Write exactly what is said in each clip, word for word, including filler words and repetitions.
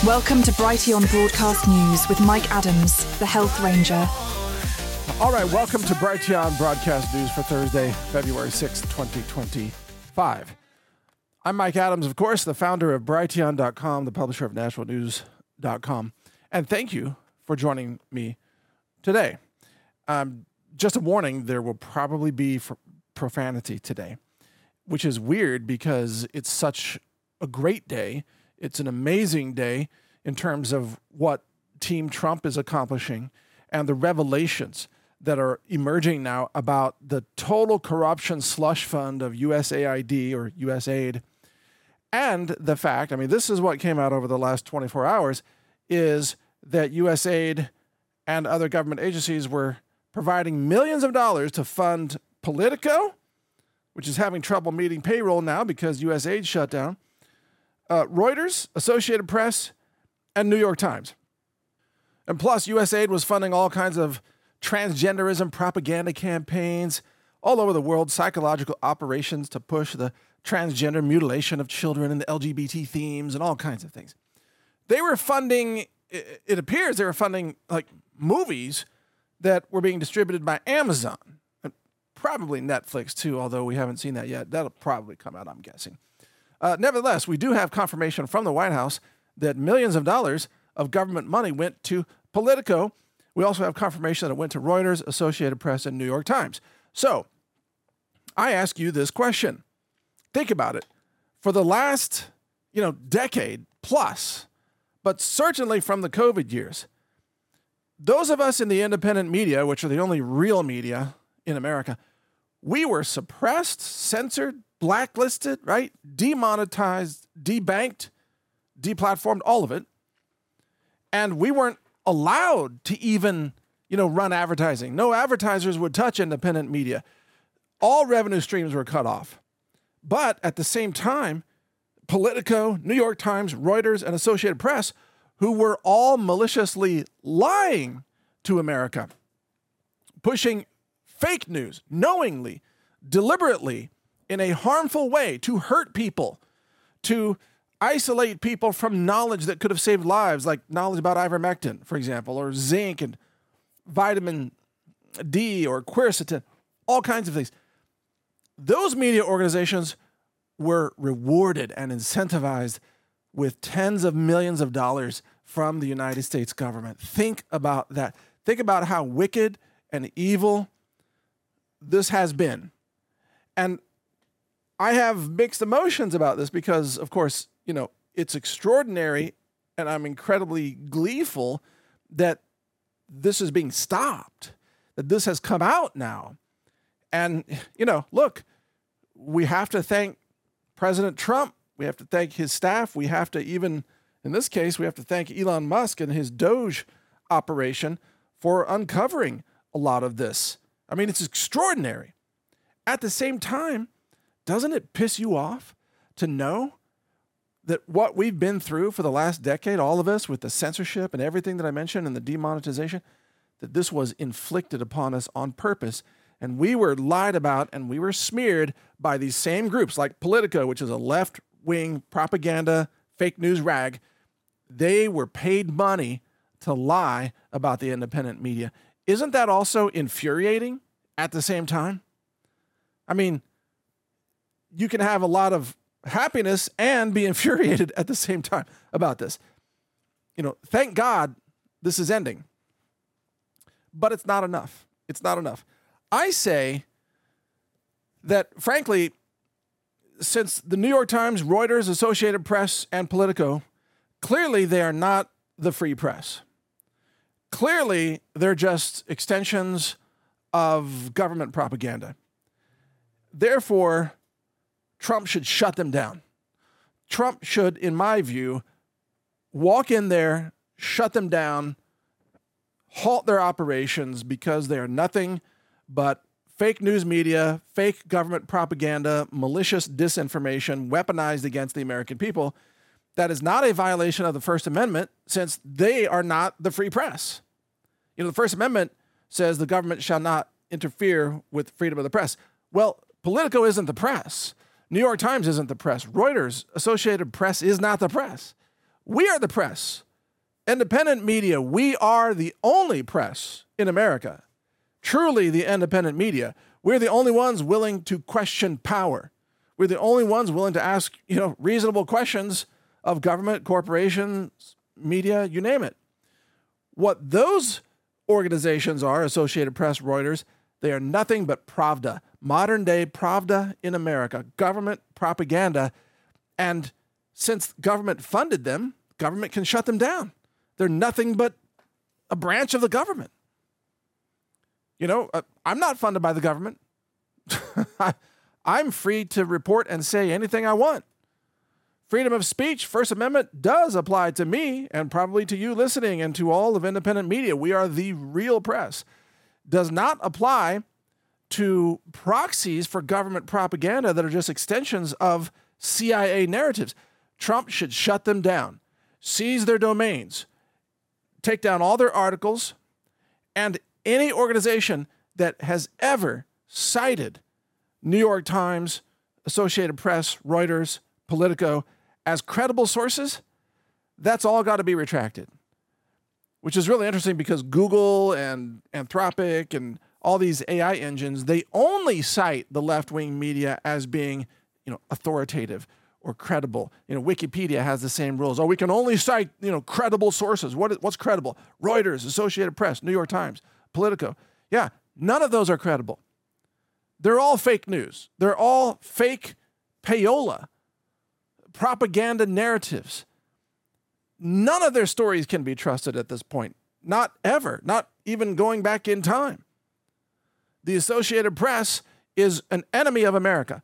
Welcome to Brighteon Broadcast News with Mike Adams, the Health Ranger. All right, welcome to Brighteon Broadcast News for Thursday, February sixth, twenty twenty-five. I'm Mike Adams, of course, the founder of Brighteon dot com, the publisher of National News dot com. And thank you for joining me today. Um, just a warning, there will probably be for profanity today, which is weird because it's such a great day. It's an amazing day in terms of what Team Trump is accomplishing and the revelations that are emerging now about the total corruption slush fund of U S A I D or U S A I D. And the fact, I mean, this is what came out over the last twenty-four hours, is that U S A I D and other government agencies were providing millions of dollars to fund Politico, which is having trouble meeting payroll now because U S A I D shut down, uh, Reuters, Associated Press, and New York Times. And plus, U S A I D was funding all kinds of transgenderism propaganda campaigns all over the world, psychological operations to push the transgender mutilation of children and the L G B T themes and all kinds of things. They were funding, it appears they were funding like movies that were being distributed by Amazon. And probably Netflix too, although we haven't seen that yet. That'll probably come out, I'm guessing. Uh, nevertheless, we do have confirmation from the White House that millions of dollars of government money went to Politico. We also have confirmation that it went to Reuters, Associated Press, and New York Times. So, I ask you this question. Think about it. For the last, you know, decade plus, but certainly from the COVID years, those of us in the independent media, which are the only real media in America, we were suppressed, censored, blacklisted, right? Demonetized, debanked, deplatformed, all of it. And we weren't allowed to even, you know, run advertising. No advertisers would touch independent media. All revenue streams were cut off. But at the same time, Politico, New York Times, Reuters, and Associated Press, who were all maliciously lying to America, pushing fake news knowingly, deliberately, in a harmful way to hurt people, to isolate people from knowledge that could have saved lives, like knowledge about ivermectin, for example, or zinc and vitamin D or quercetin, all kinds of things. Those media organizations were rewarded and incentivized with tens of millions of dollars from the United States government. Think about that. Think about how wicked and evil this has been. And I have mixed emotions about this because, of course, you know, it's extraordinary and I'm incredibly gleeful that this is being stopped, that this has come out now. And, you know, look, we have to thank President Trump. We have to thank his staff. We have to even, in this case, we have to thank Elon Musk and his Doge operation for uncovering a lot of this. I mean, it's extraordinary. At the same time, doesn't it piss you off to know that what we've been through for the last decade, all of us, with the censorship and everything that I mentioned and the demonetization, that this was inflicted upon us on purpose? And we were lied about and we were smeared by these same groups like Politico, which is a left-wing propaganda, fake news rag. They were paid money to lie about the independent media. Isn't that also infuriating at the same time? I mean, you can have a lot of happiness and be infuriated at the same time about this. You know, thank God this is ending. But it's not enough. It's not enough. I say that, frankly, since the New York Times, Reuters, Associated Press, and Politico, clearly they are not the free press. Clearly, they're just extensions of government propaganda. Therefore, Trump should shut them down. Trump should, in my view, walk in there, shut them down, halt their operations because they are nothing but fake news media, fake government propaganda, malicious disinformation weaponized against the American people. That is not a violation of the First Amendment since they are not the free press. You know, the First Amendment says the government shall not interfere with freedom of the press. Well, Politico isn't the press. New York Times isn't the press. Reuters, Associated Press is not the press. We are the press. Independent media, we are the only press in America. Truly the independent media. We're the only ones willing to question power. We're the only ones willing to ask, you know, reasonable questions of government, corporations, media, you name it. What those organizations are, Associated Press, Reuters, they are nothing but Pravda, modern day Pravda in America, government propaganda. And since government funded them, government can shut them down. They're nothing but a branch of the government. You know, uh, I'm not funded by the government. I'm free to report and say anything I want. Freedom of speech, First Amendment does apply to me and probably to you listening and to all of independent media. We are the real press. Does not apply to proxies for government propaganda that are just extensions of C I A narratives. Trump should shut them down, seize their domains, take down all their articles, and any organization that has ever cited New York Times, Associated Press, Reuters, Politico as credible sources, that's all got to be retracted. Which is really interesting because Google and Anthropic and all these A I engines, they only cite the left-wing media as being, you know, authoritative or credible. You know, Wikipedia has the same rules. Oh, we can only cite, you know, credible sources. What is, what's credible? Reuters, Associated Press, New York Times, Politico. Yeah, none of those are credible. They're all fake news. They're all fake payola, propaganda narratives. None of their stories can be trusted at this point. Not ever. Not even going back in time. The Associated Press is an enemy of America.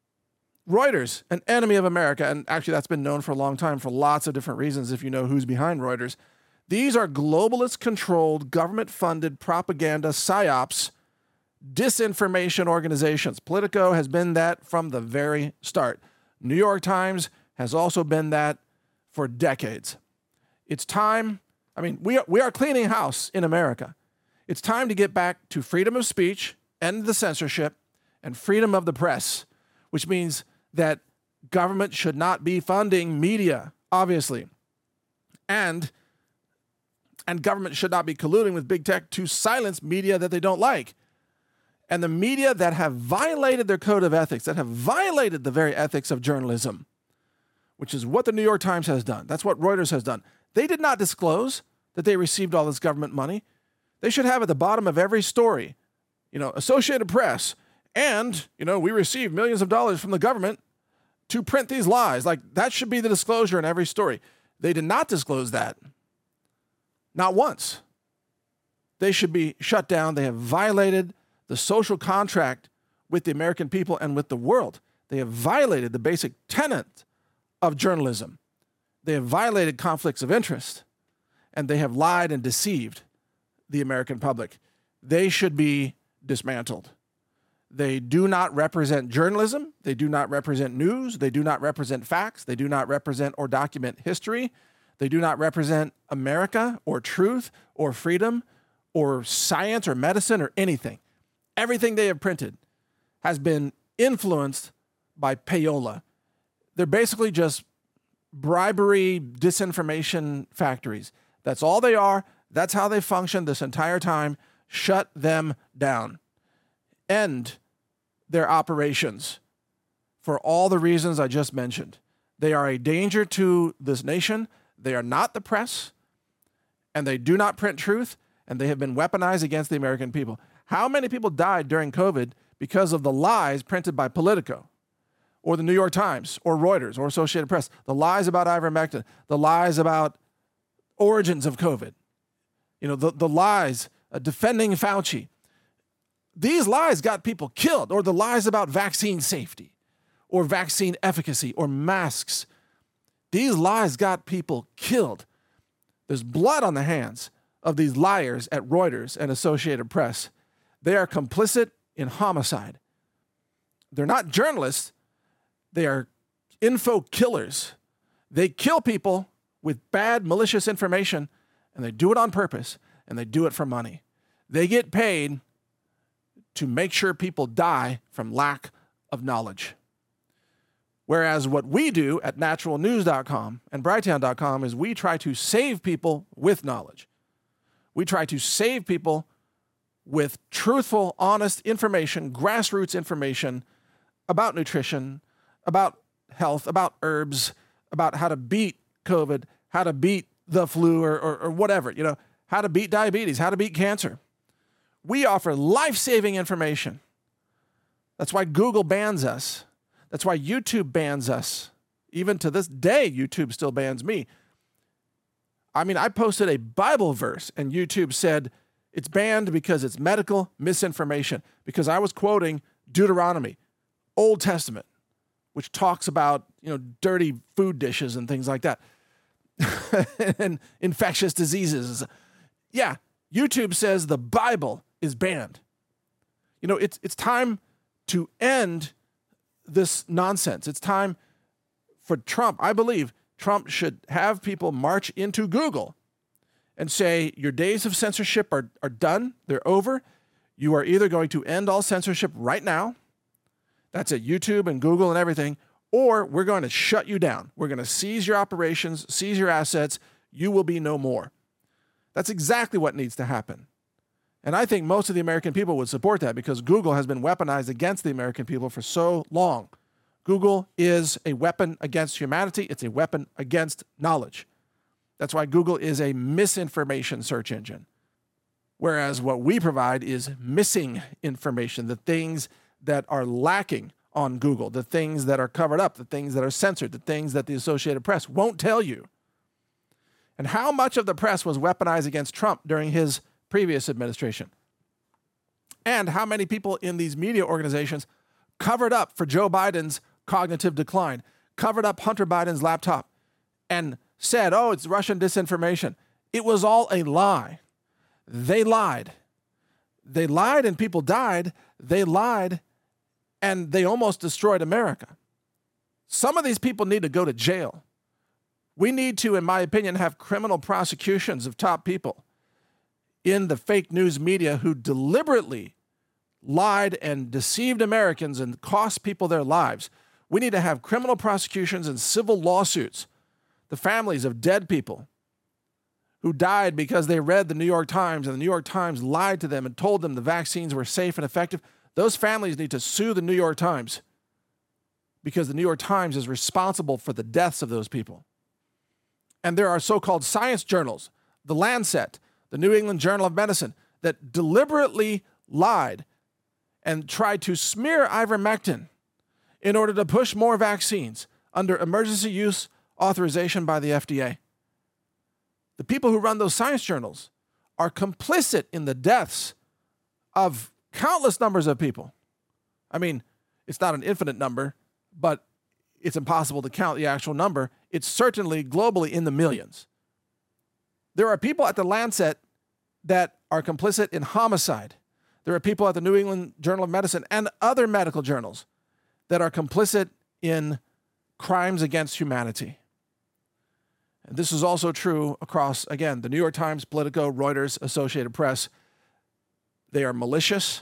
Reuters, an enemy of America. And actually, that's been known for a long time for lots of different reasons if you know who's behind Reuters. These are globalist-controlled, government-funded propaganda psyops, disinformation organizations. Politico has been that from the very start. New York Times has also been that for decades. It's time, I mean, we are, we are cleaning house in America. It's time to get back to freedom of speech, end the censorship, and freedom of the press, which means that government should not be funding media, obviously. And, and government should not be colluding with big tech to silence media that they don't like. And the media that have violated their code of ethics, that have violated the very ethics of journalism, which is what the New York Times has done. That's what Reuters has done. They did not disclose that they received all this government money. They should have at the bottom of every story, you know, Associated Press, and, you know, we received millions of dollars from the government to print these lies. Like, that should be the disclosure in every story. They did not disclose that. Not once. They should be shut down. They have violated the social contract with the American people and with the world. They have violated the basic tenet of journalism. They have violated conflicts of interest, and they have lied and deceived the American public. They should be dismantled. They do not represent journalism. They do not represent news. They do not represent facts. They do not represent or document history. They do not represent America or truth or freedom or science or medicine or anything. Everything they have printed has been influenced by payola. They're basically just bribery, disinformation factories. That's all they are. That's how they function this entire time. Shut them down. End their operations for all the reasons I just mentioned. They are a danger to this nation. They are not the press, and they do not print truth, and they have been weaponized against the American people. How many people died during COVID because of the lies printed by Politico or the New York Times or Reuters or Associated Press? The lies about ivermectin, the lies about origins of COVID, you know, the, the lies uh, defending Fauci. These lies got people killed, or the lies about vaccine safety or vaccine efficacy or masks. These lies got people killed. There's blood on the hands of these liars at Reuters and Associated Press. They are complicit in homicide. They're not journalists. They are info killers. They kill people with bad, malicious information, and they do it on purpose, and they do it for money. They get paid to make sure people die from lack of knowledge. Whereas what we do at natural news dot com and brighteon dot com is we try to save people with knowledge. We try to save people with truthful, honest information, grassroots information about nutrition, about health, about herbs, about how to beat COVID, how to beat the flu or, or, or whatever, you know, how to beat diabetes, how to beat cancer. We offer life-saving information. That's why Google bans us. That's why YouTube bans us. Even to this day, YouTube still bans me. I mean, I posted a Bible verse and YouTube said it's banned because it's medical misinformation, because I was quoting Deuteronomy, Old Testament, which talks about, you know, dirty food dishes and things like that. And infectious diseases. Yeah, YouTube says the Bible is banned. You know, it's it's time to end this nonsense. It's time for Trump. I believe Trump should have people march into Google and say, your days of censorship are, are done. They're over. You are either going to end all censorship right now. That's at YouTube and Google and everything. Or we're going to shut you down. We're going to seize your operations, seize your assets. You will be no more. That's exactly what needs to happen. And I think most of the American people would support that because Google has been weaponized against the American people for so long. Google is a weapon against humanity. It's a weapon against knowledge. That's why Google is a misinformation search engine. Whereas what we provide is missing information, the things that are lacking on Google, the things that are covered up, the things that are censored, the things that the Associated Press won't tell you. And how much of the press was weaponized against Trump during his previous administration? And how many people in these media organizations covered up for Joe Biden's cognitive decline, covered up Hunter Biden's laptop, and said, oh, it's Russian disinformation. It was all a lie. They lied. They lied and people died. They lied and they almost destroyed America. Some of these people need to go to jail. We need to, in my opinion, have criminal prosecutions of top people in the fake news media who deliberately lied and deceived Americans and cost people their lives. We need to have criminal prosecutions and civil lawsuits. The families of dead people who died because they read the New York Times and the New York Times lied to them and told them the vaccines were safe and effective. Those families need to sue the New York Times because the New York Times is responsible for the deaths of those people. And there are so-called science journals, the Lancet, the New England Journal of Medicine, that deliberately lied and tried to smear ivermectin in order to push more vaccines under emergency use authorization by the F D A. The people who run those science journals are complicit in the deaths of countless numbers of people. I mean, it's not an infinite number, but it's impossible to count the actual number. It's certainly globally in the millions. There are people at the Lancet that are complicit in homicide. There are people at the New England Journal of Medicine and other medical journals that are complicit in crimes against humanity. And this is also true across, again, the New York Times, Politico, Reuters, Associated Press. They are malicious.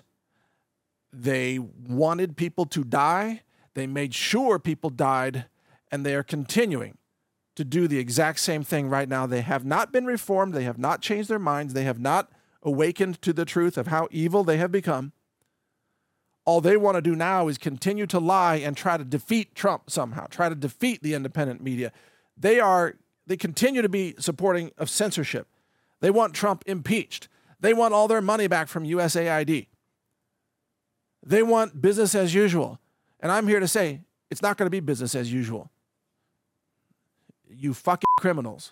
They wanted people to die. They made sure people died, and they are continuing to do the exact same thing right now. They have not been reformed. They have not changed their minds. They have not awakened to the truth of how evil they have become. All they want to do now is continue to lie and try to defeat Trump somehow, try to defeat the independent media. They are, they continue to be supporting of censorship. They want Trump impeached. They want all their money back from U S A I D. They want business as usual. And I'm here to say, it's not going to be business as usual. You fucking criminals.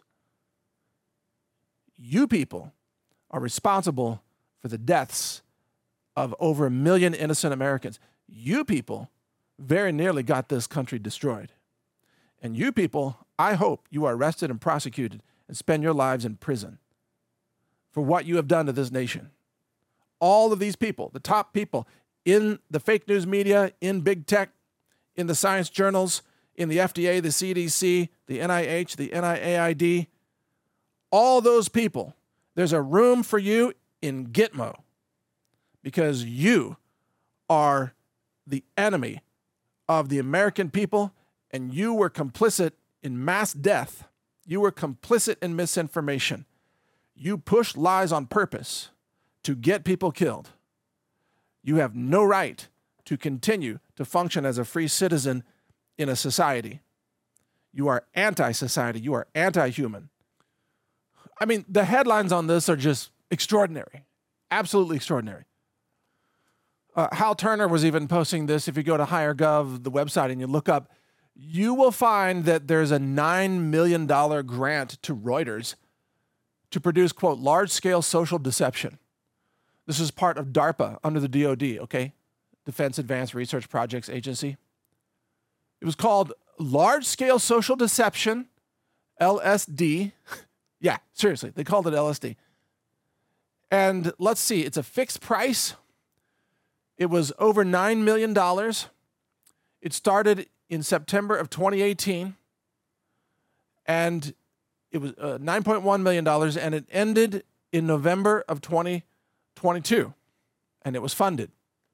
You people are responsible for the deaths of over a million innocent Americans. You people very nearly got this country destroyed. And you people, I hope you are arrested and prosecuted and spend your lives in prison for what you have done to this nation. All of these people, the top people in the fake news media, in big tech, in the science journals, in the F D A, the C D C, the N I H, the N I A I D, all those people, there's a room for you in Gitmo because you are the enemy of the American people and you were complicit in mass death, you were complicit in misinformation, you pushed lies on purpose to get people killed, you have no right to continue to function as a free citizen in a society. You are anti-society. You are anti-human. I mean, the headlines on this are just extraordinary. Absolutely extraordinary. Uh, Hal Turner was even posting this. If you go to HireGov, the website, and you look up, you will find that there's a nine million dollars grant to Reuters to produce, quote, large-scale social deception. This is part of DARPA under the D O D, okay? Defense Advanced Research Projects Agency. It was called Large-Scale Social Deception, L S D. Yeah, seriously, they called it L S D. And let's see, it's a fixed price. It was over nine million dollars. It started in September of twenty eighteen. And it was uh, nine point one million dollars, and it ended in November of twenty twenty-two. And it was funded.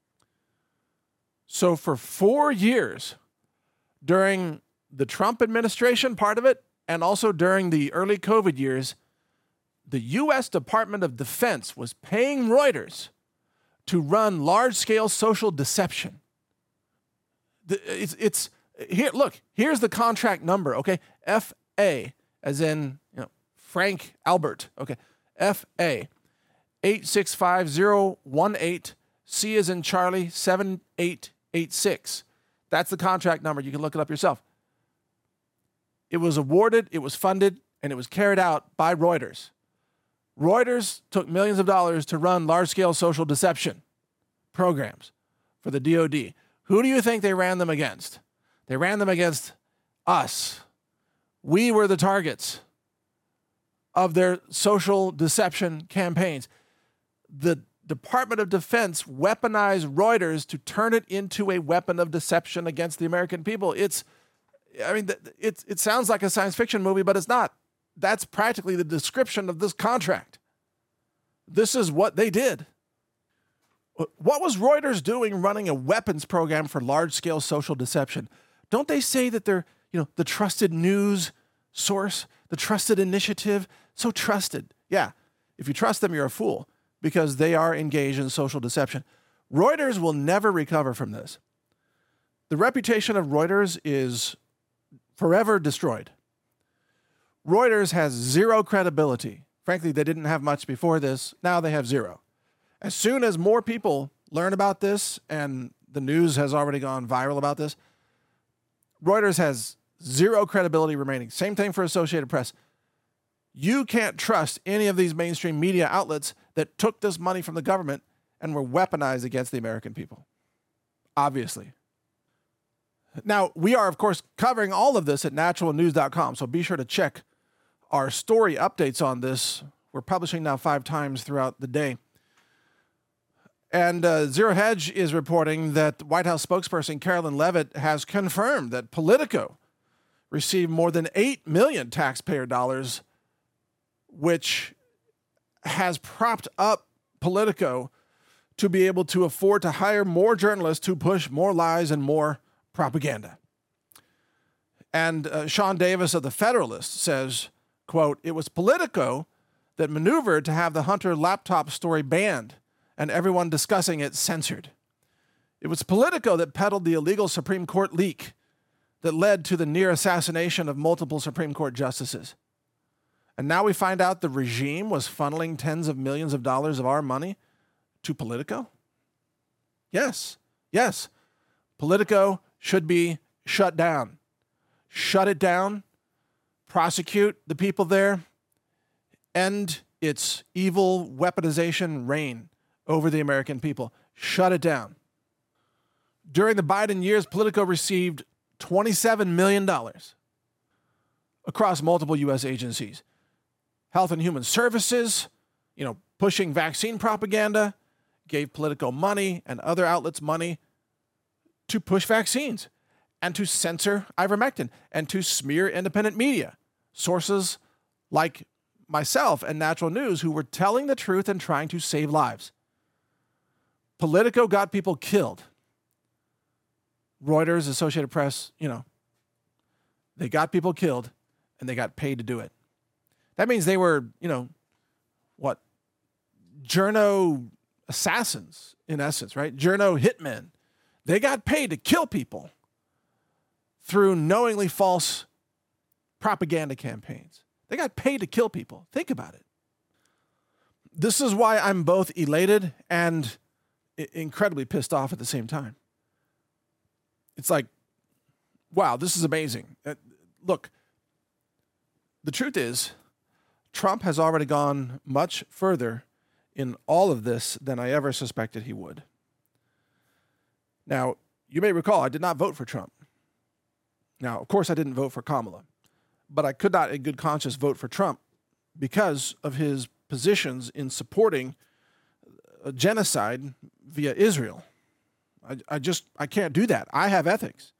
So for four years, during the Trump administration, part of it, and also during the early COVID years, the U S Department of Defense was paying Reuters to run large-scale social deception. It's, it's here. Look, here's the contract number. Okay, F A, as in you know Frank Albert. Okay, F A eight six five zero one eight. C as in Charlie seven eight eight six. That's the contract number. You can look it up yourself. It was awarded, it was funded, and it was carried out by Reuters. Reuters took millions of dollars to run large-scale social deception programs for the D O D. Who do you think they ran them against? They ran them against us. We were the targets of their social deception campaigns. The Department of Defense weaponized Reuters to turn it into a weapon of deception against the American people. It's, I mean, it, it sounds like a science fiction movie, but it's not. That's practically the description of this contract. This is what they did. What was Reuters doing running a weapons program for large-scale social deception? Don't they say that they're, you know, the trusted news source, the trusted initiative? So trusted. Yeah, if you trust them, you're a fool, because they are engaged in social deception. Reuters will never recover from this. The reputation of Reuters is forever destroyed. Reuters has zero credibility. Frankly, they didn't have much before this. Now they have zero. As soon as more people learn about this, and the news has already gone viral about this, Reuters has zero credibility remaining. Same thing for Associated Press. You can't trust any of these mainstream media outlets that took this money from the government and were weaponized against the American people. Obviously. Now, we are, of course, covering all of this at natural news dot com, so be sure to check our story updates on this. We're publishing now five times throughout the day. And uh, Zero Hedge is reporting that White House spokesperson Carolyn Leavitt has confirmed that Politico received more than eight million dollars taxpayer dollars, which has propped up Politico to be able to afford to hire more journalists to push more lies and more propaganda. And uh, Sean Davis of The Federalist says, quote, "It was Politico that maneuvered to have the Hunter laptop story banned and everyone discussing it censored. It was Politico that peddled the illegal Supreme Court leak that led to the near assassination of multiple Supreme Court justices. And now we find out the regime was funneling tens of millions of dollars of our money to Politico? Yes, yes. Politico should be shut down. Shut it down. Prosecute the people there. End its evil weaponization reign over the American people. Shut it down." During the Biden years, Politico received twenty-seven million dollars across multiple U S agencies. Health and Human Services, you know, pushing vaccine propaganda, gave Politico money and other outlets money to push vaccines and to censor ivermectin and to smear independent media, sources like myself and Natural News who were telling the truth and trying to save lives. Politico got people killed. Reuters, Associated Press, you know, They got people killed, and they got paid to do it. That means they were, you know, what? Journo assassins, in essence, right? Journo hitmen. They got paid to kill people through knowingly false propaganda campaigns. They got paid to kill people. Think about it. This is why I'm both elated and I- incredibly pissed off at the same time. It's like, wow, this is amazing. Uh, look, the truth is, Trump has already gone much further in all of this than I ever suspected he would. Now, you may recall I did not vote for Trump. Now, of course, I didn't vote for Kamala, but I could not in good conscience vote for Trump because of his positions in supporting a genocide via Israel. I, I just, I can't do that. I have ethics.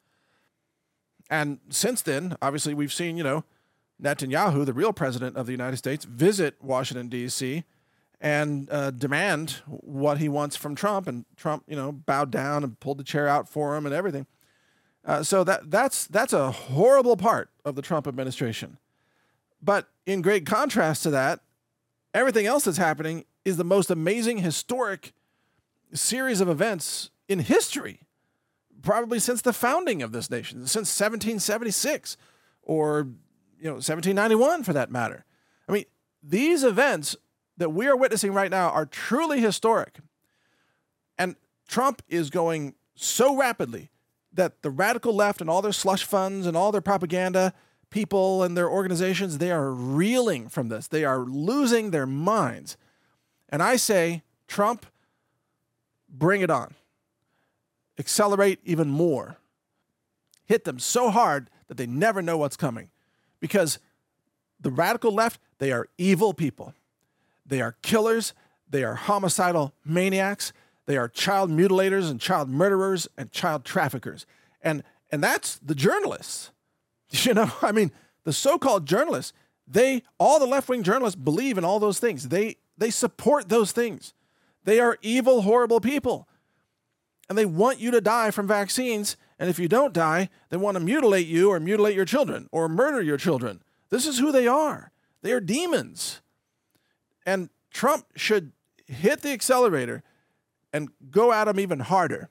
And since then, obviously, we've seen, you know, Netanyahu, the real president of the United States, visit Washington, D C and uh, demand what he wants from Trump. And Trump, you know, bowed down and pulled the chair out for him and everything. Uh, so that that's that's a horrible part of the Trump administration. But in great contrast to that, everything else that's happening is the most amazing historic series of events in history, probably since the founding of this nation, since seventeen seventy-six or you know seventeen ninety-one for that matter. I mean, these events that we are witnessing right now are truly historic. And Trump is going so rapidly that the radical left and all their slush funds and all their propaganda people and their organizations, they are reeling from this. They are losing their minds. And I say, Trump, bring it on. Accelerate even more. Hit them so hard that they never know what's coming. Because the radical left, they are evil people. They are killers. They are homicidal maniacs. They are child mutilators and child murderers and child traffickers. And and that's the journalists. You know, I mean, the so-called journalists, they, all the left-wing journalists believe in all those things. They they support those things. They are evil, horrible people. And they want you to die from vaccines. And if you don't die, they want to mutilate you or mutilate your children or murder your children. This is who they are. They are demons. And Trump should hit the accelerator and go at them even harder.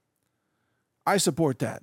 I support that.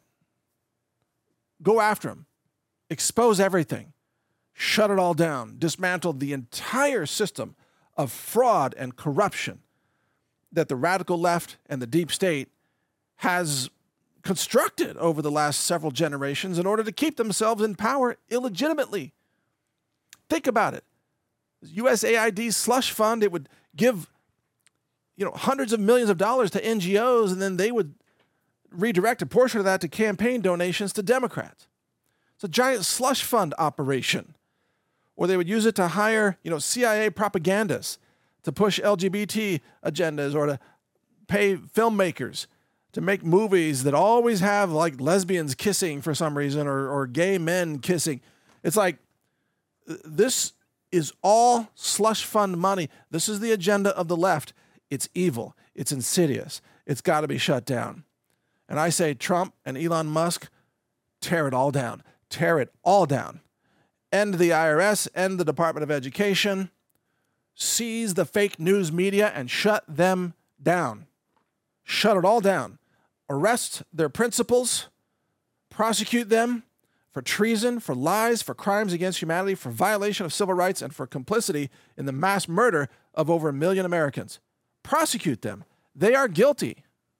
Go after them. Expose everything. Shut it all down. Dismantle the entire system of fraud and corruption that the radical left and the deep state has constructed over the last several generations in order to keep themselves in power illegitimately. Think about it. U S A I D's slush fund, it would give you know, hundreds of millions of dollars to N G Os, and then they would redirect a portion of that to campaign donations to Democrats. It's a giant slush fund operation. Or they would use it to hire, you know, C I A propagandists to push L G B T agendas or to pay filmmakers to make movies that always have like lesbians kissing for some reason or, or gay men kissing. It's like, this is all slush fund money. This is the agenda of the left. It's evil. It's insidious. It's got to be shut down. And I say, Trump and Elon Musk, tear it all down. Tear it all down. End the I R S, end the Department of Education, seize the fake news media and shut them down. Shut it all down. Arrest their principals, prosecute them for treason, for lies, for crimes against humanity, for violation of civil rights, and for complicity in the mass murder of over a million Americans. Prosecute them. They are guilty.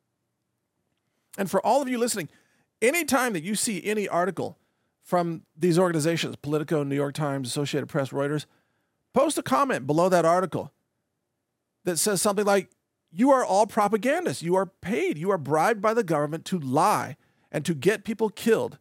And for all of you listening, anytime that you see any article from these organizations, Politico, New York Times, Associated Press, Reuters, post a comment below that article that says something like, you are all propagandists. You are paid. You are bribed by the government to lie and to get people killed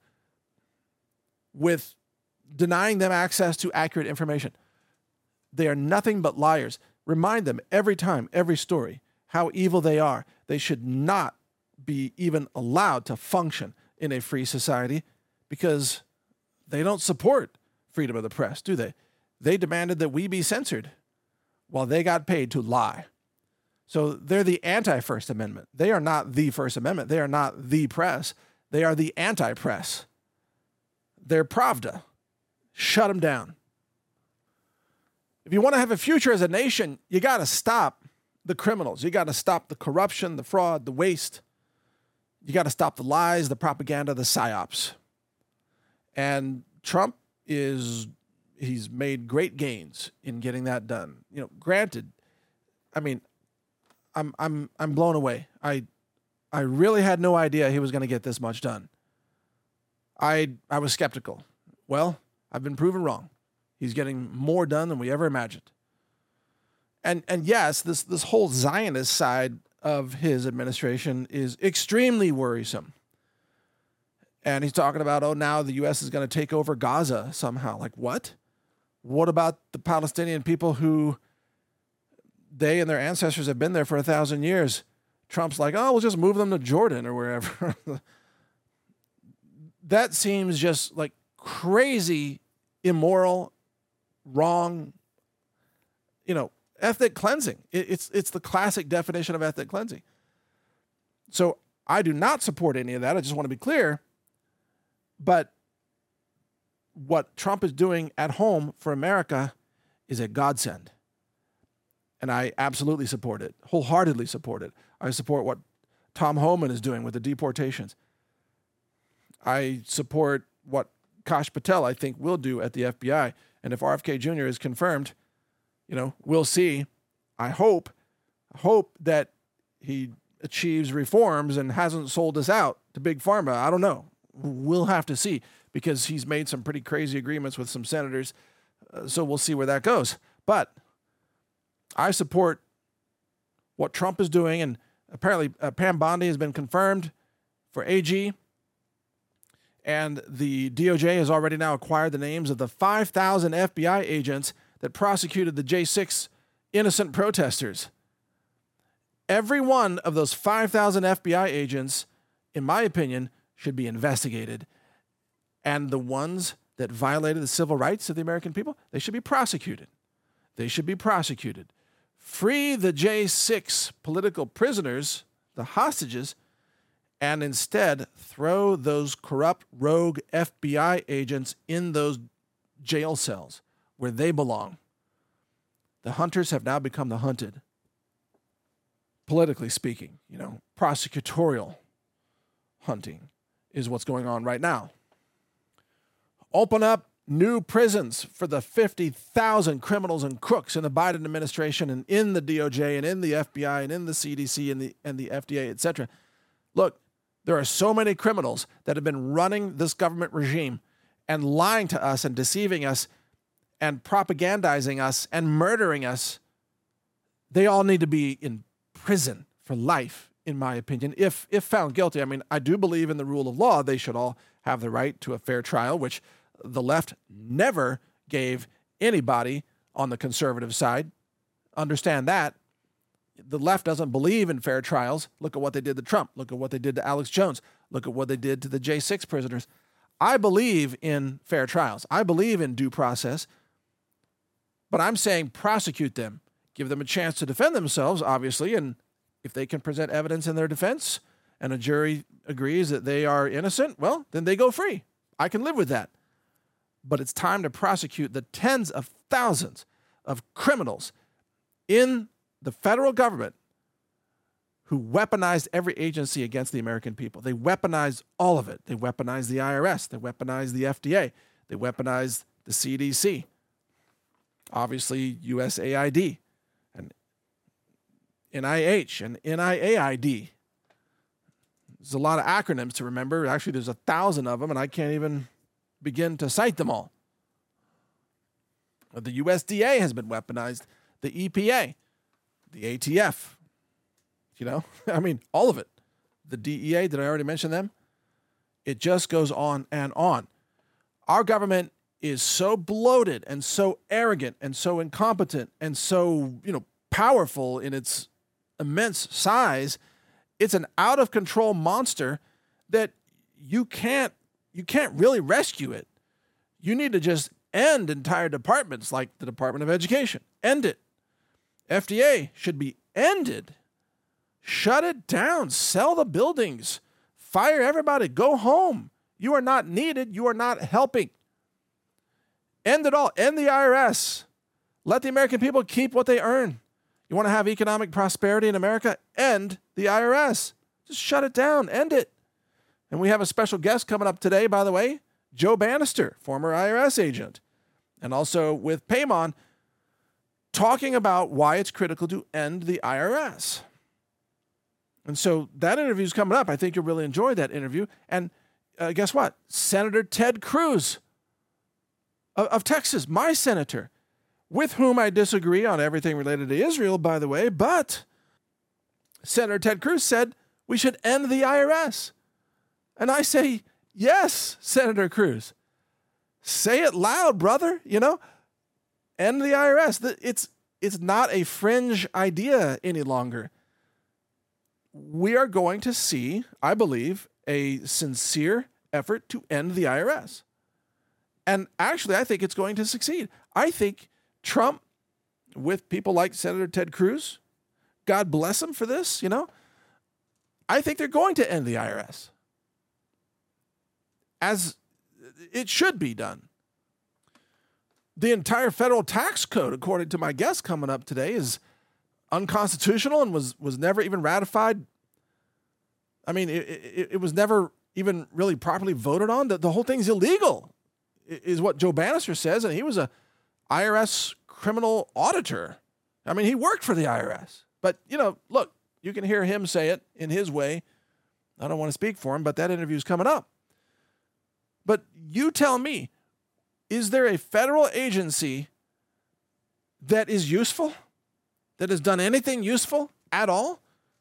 with denying them access to accurate information. They are nothing but liars. Remind them every time, every story, how evil they are. They should not be even allowed to function in a free society because they don't support freedom of the press, do they? They demanded that we be censored while they got paid to lie. So they're the anti-First Amendment. They are not the First Amendment. They are not the press. They are the anti-press. their Pravda. Shut them down. If you want to have a future as a nation, you got to stop the criminals. You got to stop the corruption, the fraud, the waste. You got to stop the lies, the propaganda, the psyops. And Trump is, he's made great gains in getting that done. You know, granted, I mean, I'm I'm I'm blown away. I I really had no idea he was going to get this much done. I I was skeptical. Well, I've been proven wrong. He's getting more done than we ever imagined. And and yes, this this whole Zionist side of his administration is extremely worrisome. And he's talking about, oh, now the U S is going to take over Gaza somehow. Like, what? What about the Palestinian people who they and their ancestors have been there for a thousand years? Trump's like, oh, we'll just move them to Jordan or wherever. That seems just like crazy, immoral, wrong, you know, ethnic cleansing. It, it's it's the classic definition of ethnic cleansing. So I do not support any of that. I just want to be clear. But what Trump is doing at home for America is a godsend. And I absolutely support it, wholeheartedly support it. I support what Tom Homan is doing with the deportations. I support what Kash Patel, I think, will do at the F B I. And if R F K Junior is confirmed, you know, we'll see. I hope, hope that he achieves reforms and hasn't sold us out to Big Pharma. I don't know. We'll have to see, because he's made some pretty crazy agreements with some senators. Uh, so we'll see where that goes. But I support what Trump is doing. And apparently uh, Pam Bondi has been confirmed for A G. And the D O J has already now acquired the names of the five thousand F B I agents that prosecuted the J six innocent protesters. Every one of those five thousand F B I agents, in my opinion, should be investigated. And the ones that violated the civil rights of the American people, they should be prosecuted. They should be prosecuted. Free the J six political prisoners, the hostages, and instead throw those corrupt, rogue F B I agents in those jail cells where they belong. The hunters have now become the hunted. Politically speaking, you know, prosecutorial hunting is what's going on right now. Open up new prisons for the fifty thousand criminals and crooks in the Biden administration and in the D O J and in the F B I and in the C D C and the and the F D A, et cetera. Look, there are so many criminals that have been running this government regime and lying to us and deceiving us and propagandizing us and murdering us. They all need to be in prison for life, in my opinion, if if found guilty. I mean, I do believe in the rule of law. They should all have the right to a fair trial, which the left never gave anybody on the conservative side. Understand that. The left doesn't believe in fair trials. Look at what they did to Trump. Look at what they did to Alex Jones. Look at what they did to the J six prisoners. I believe in fair trials. I believe in due process. But I'm saying prosecute them. Give them a chance to defend themselves, obviously, and if they can present evidence in their defense and a jury agrees that they are innocent, well, then they go free. I can live with that. But it's time to prosecute the tens of thousands of criminals in the federal government who weaponized every agency against the American people. They weaponized all of it. They weaponized the I R S. They weaponized the F D A. They weaponized the C D C. Obviously, U S A I D and N I H and N I A I D. There's a lot of acronyms to remember. Actually, there's a thousand of them, and I can't even begin to cite them all. The U S D A has been weaponized. The E P A, the A T F, you know, I mean, all of it. The D E A, did I already mention them? It just goes on and on. Our government is so bloated and so arrogant and so incompetent and so, you know, powerful in its immense size. It's an out of control monster that you can't, you can't really rescue it. You need to just end entire departments like the Department of Education. End it. F D A should be ended. Shut it down. Sell the buildings. Fire everybody. Go home. You are not needed. You are not helping. End it all. End the I R S. Let the American people keep what they earn. You want to have economic prosperity in America? End the I R S. Just shut it down. End it. And we have a special guest coming up today, by the way, Joe Bannister, former I R S agent, and also with Paymon, talking about why it's critical to end the I R S. And so that interview is coming up. I think you'll really enjoy that interview. And uh, guess what? Senator Ted Cruz of, of Texas, my senator, with whom I disagree on everything related to Israel, by the way, but Senator Ted Cruz said we should end the I R S. And I say, yes, Senator Cruz. Say it loud, brother. You know, end the I R S. It's, it's not a fringe idea any longer. We are going to see, I believe, a sincere effort to end the I R S. And actually, I think it's going to succeed. I think Trump, with people like Senator Ted Cruz, God bless him for this, you know, I think they're going to end the I R S. As it should be done. The entire federal tax code, according to my guest coming up today, is unconstitutional and was, was never even ratified. I mean, it, it, it was never even really properly voted on. The, the whole thing's illegal, is what Joe Bannister says, and he was a I R S criminal auditor. I mean, he worked for the I R S. But, you know, look, you can hear him say it in his way. I don't want to speak for him, but that interview's coming up. But you tell me, is there a federal agency that is useful, that has done anything useful at all?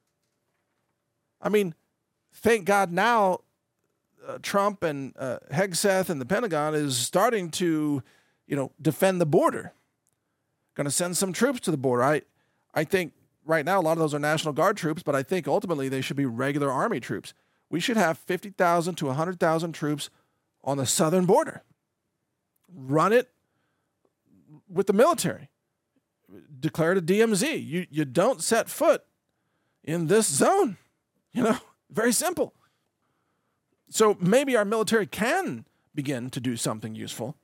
I mean, thank God now uh, Trump and uh, Hegseth and the Pentagon is starting to, you know, defend the border. Going to send some troops to the border. I, I think right now a lot of those are National Guard troops, but I think ultimately they should be regular Army troops. We should have fifty thousand to one hundred thousand troops on the southern border. Run it with the military. Declare it a D M Z. You, you don't set foot in this zone. You know, very simple. So maybe our military can begin to do something useful.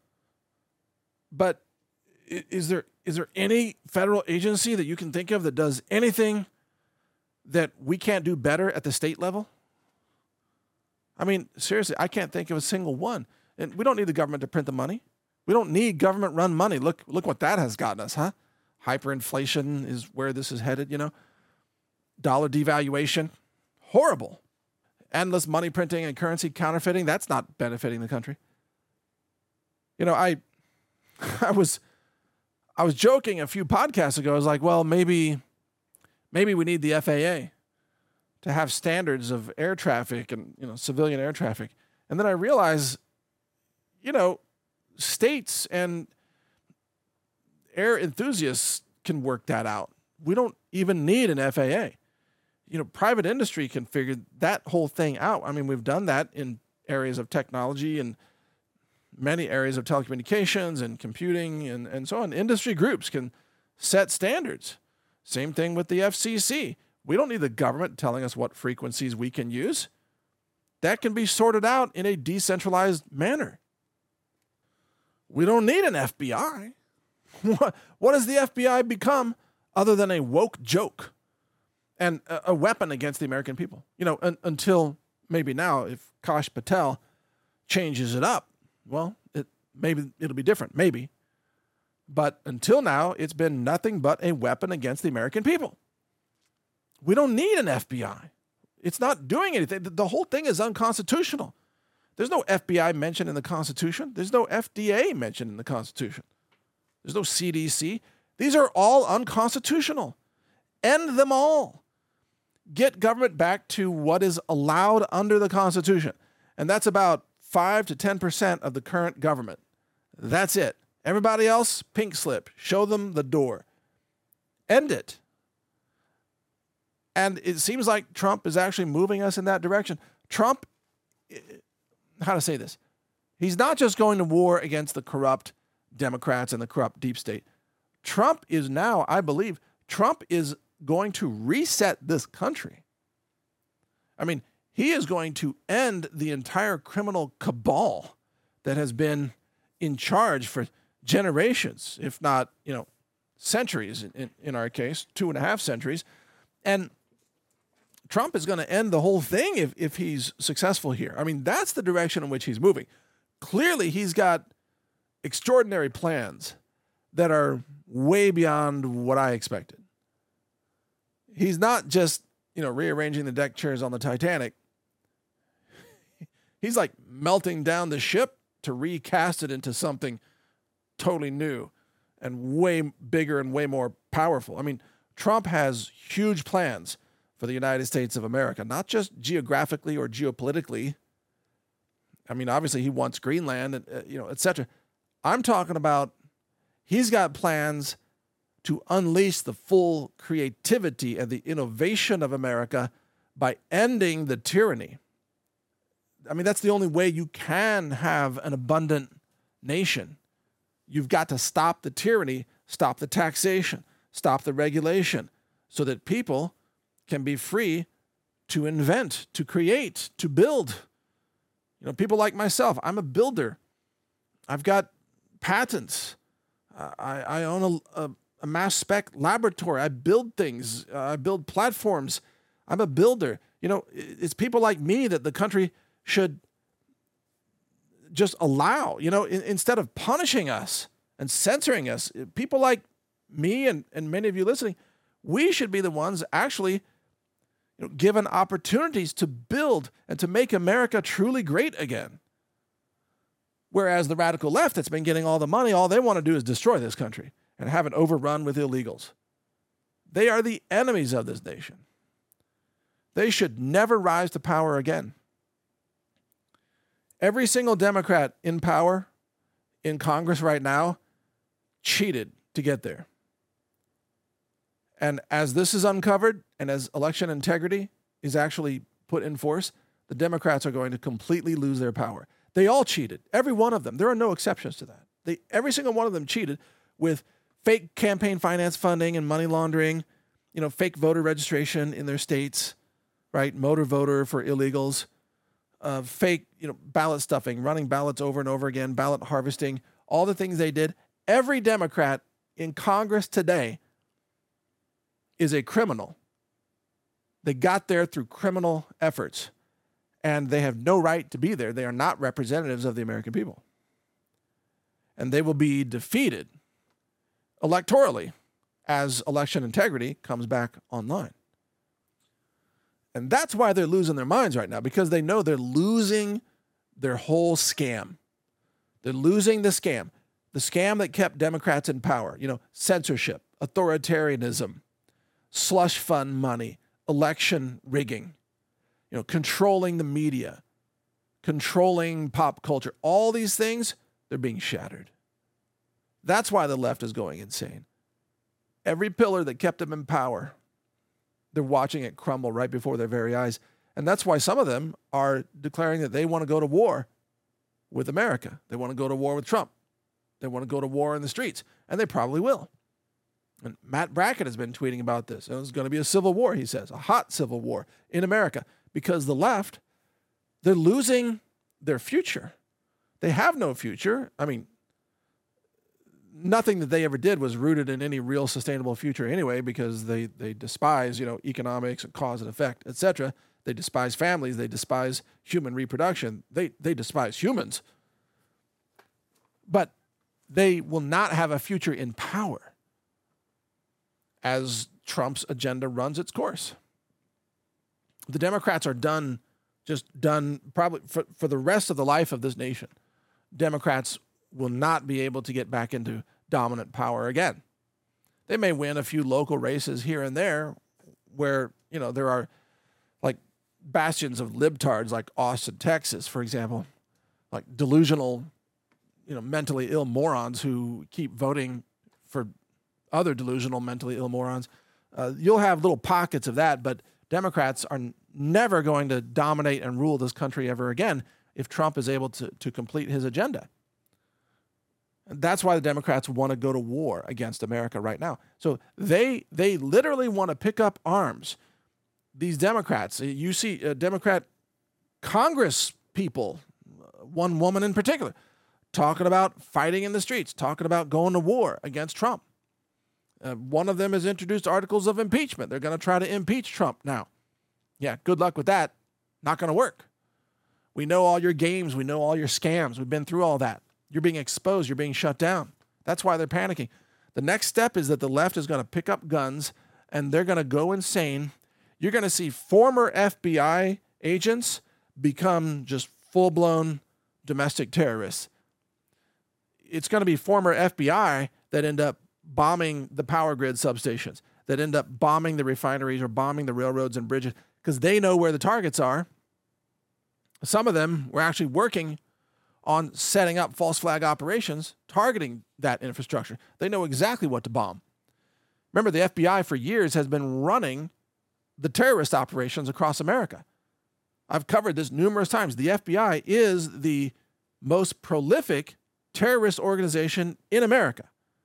But is there is there any federal agency that you can think of that does anything that we can't do better at the state level? I mean, seriously, I can't think of a single one. And we don't need the government to print the money. We don't need government-run money. Look, look what that has gotten us, huh? Hyperinflation is where this is headed, you know? Dollar devaluation. Horrible. Endless money printing and currency counterfeiting. That's not benefiting the country. You know, I I was I was joking a few podcasts ago. I was like, well, maybe maybe we need the F A A to have standards of air traffic and, you know, civilian air traffic. And then I realized, you know, states and air enthusiasts can work that out. We don't even need an F A A. You know, private industry can figure that whole thing out. I mean, we've done that in areas of technology and many areas of telecommunications and computing and, and so on. Industry groups can set standards. Same thing with the F C C. We don't need the government telling us what frequencies we can use. That can be sorted out in a decentralized manner. We don't need an F B I. What, what has the F B I become other than a woke joke and a, a weapon against the American people? You know, un, until maybe now, if Kash Patel changes it up, well, it, maybe it'll be different, maybe. But until now, it's been nothing but a weapon against the American people. We don't need an F B I. It's not doing anything. The whole thing is unconstitutional. There's no F B I mentioned in the Constitution. There's no F D A mentioned in the Constitution. There's no C D C. These are all unconstitutional. End them all. Get government back to what is allowed under the Constitution. And that's about five to ten percent of the current government. That's it. Everybody else, pink slip. Show them the door. End it. And it seems like Trump is actually moving us in that direction. Trump, how to say this? He's not just going to war against the corrupt Democrats and the corrupt deep state. Trump is now, I believe, Trump is going to reset this country. I mean, He is going to end the entire criminal cabal that has been in charge for generations, if not, you know, centuries in, in our case, two and a half centuries. And Trump is going to end the whole thing if, if he's successful here. I mean, that's the direction in which he's moving. Clearly, he's got extraordinary plans that are way beyond what I expected. He's not just, you know, rearranging the deck chairs on the Titanic. He's like melting down the ship to recast it into something totally new and way bigger and way more powerful. I mean, Trump has huge plans for the United States of America, not just geographically or geopolitically. I mean, obviously he wants Greenland, and, uh, you know, et cetera. I'm talking about he's got plans to unleash the full creativity and the innovation of America by ending the tyranny. I mean, that's the only way you can have an abundant nation. You've got to stop the tyranny, stop the taxation, stop the regulation, so that people can be free to invent, to create, to build. You know, people like myself, I'm a builder. I've got patents. Uh, I, I own a, a, a mass spec laboratory. I build things. Uh, I build platforms. I'm a builder. You know, it's people like me that the country should just allow, you know, in, instead of punishing us and censoring us. People like me and, and many of you listening, we should be the ones actually, you know, given opportunities to build and to make America truly great again. Whereas the radical left that's been getting all the money, all they want to do is destroy this country and have it overrun with illegals. They are the enemies of this nation. They should never rise to power again. Every single Democrat in power in Congress right now cheated to get there. And as this is uncovered and as election integrity is actually put in force, the Democrats are going to completely lose their power. They all cheated, every one of them. There are no exceptions to that. They, every single one of them cheated with fake campaign finance funding and money laundering, you know, fake voter registration in their states, right? Motor voter for illegals, uh, fake, you know, ballot stuffing, running ballots over and over again, ballot harvesting, all the things they did. Every Democrat in Congress today is a criminal. They got there through criminal efforts, and they have no right to be there. They are not representatives of the American people. And they will be defeated electorally as election integrity comes back online. And that's why they're losing their minds right now, because they know they're losing their whole scam. They're losing the scam. The scam that kept Democrats in power, you know, censorship, authoritarianism, slush fund money, election rigging, you know, controlling the media, controlling pop culture. All these things, they're being shattered. That's why the left is going insane. Every pillar that kept them in power, they're watching it crumble right before their very eyes. And that's why some of them are declaring that they want to go to war with America. They want to go to war with Trump. They want to go to war in the streets. And they probably will. And Matt Brackett has been tweeting about this. There's going to be a civil war, he says, a hot civil war in America, because the left, they're losing their future. They have no future. I mean, nothing that they ever did was rooted in any real sustainable future anyway, because they, they despise, you know, economics and cause and effect, et cetera. They despise families. They despise human reproduction. They, they despise humans. But they will not have a future in power as Trump's agenda runs its course. The Democrats are done, just done probably for, for the rest of the life of this nation. Democrats will not be able to get back into dominant power again. They may win a few local races here and there where, you know, there are like bastions of libtards like Austin, Texas, for example, like delusional, you know, mentally ill morons who keep voting for other delusional, mentally ill morons. Uh, you'll have little pockets of that, but Democrats are n- never going to dominate and rule this country ever again if Trump is able to, to complete his agenda. And that's why the Democrats want to go to war against America right now. So they they literally want to pick up arms. These Democrats, you see a Democrat Congress people, one woman in particular, talking about fighting in the streets, talking about going to war against Trump. Uh, one of them has introduced articles of impeachment. They're going to try to impeach Trump now. Yeah, good luck with that. Not going to work. We know all your games. We know all your scams. We've been through all that. You're being exposed. You're being shut down. That's why they're panicking. The next step is that the left is going to pick up guns and they're going to go insane. You're going to see former F B I agents become just full-blown domestic terrorists. It's going to be former F B I that end up bombing the power grid substations, that end up bombing the refineries or bombing the railroads and bridges because they know where the targets are. Some of them were actually working on setting up false flag operations targeting that infrastructure. They know exactly what to bomb. Remember, the F B I for years has been running the terrorist operations across America. I've covered this numerous times. The F B I is the most prolific terrorist organization in America.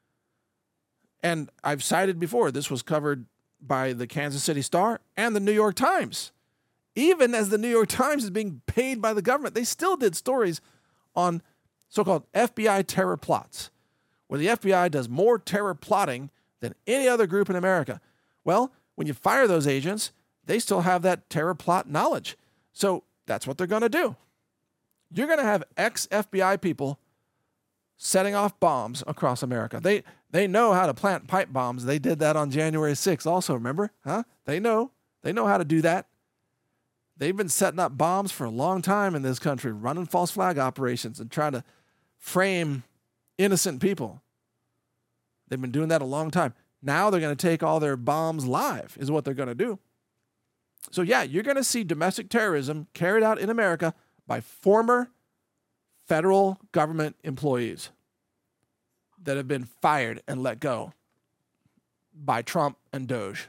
And I've cited before, this was covered by the Kansas City Star and the New York Times. Even as the New York Times is being paid by the government, they still did stories on so-called F B I terror plots, where the F B I does more terror plotting than any other group in America. Well, when you fire those agents, they still have that terror plot knowledge. So that's what they're going to do. You're going to have ex-F B I people setting off bombs across America. They they know how to plant pipe bombs. They did that on January sixth also, remember? Huh? They know. They know how to do that. They've been setting up bombs for a long time in this country, running false flag operations and trying to frame innocent people. They've been doing that a long time. Now they're going to take all their bombs live, is what they're going to do. So yeah, you're going to see domestic terrorism carried out in America by former federal government employees that have been fired and let go by Trump and Doge.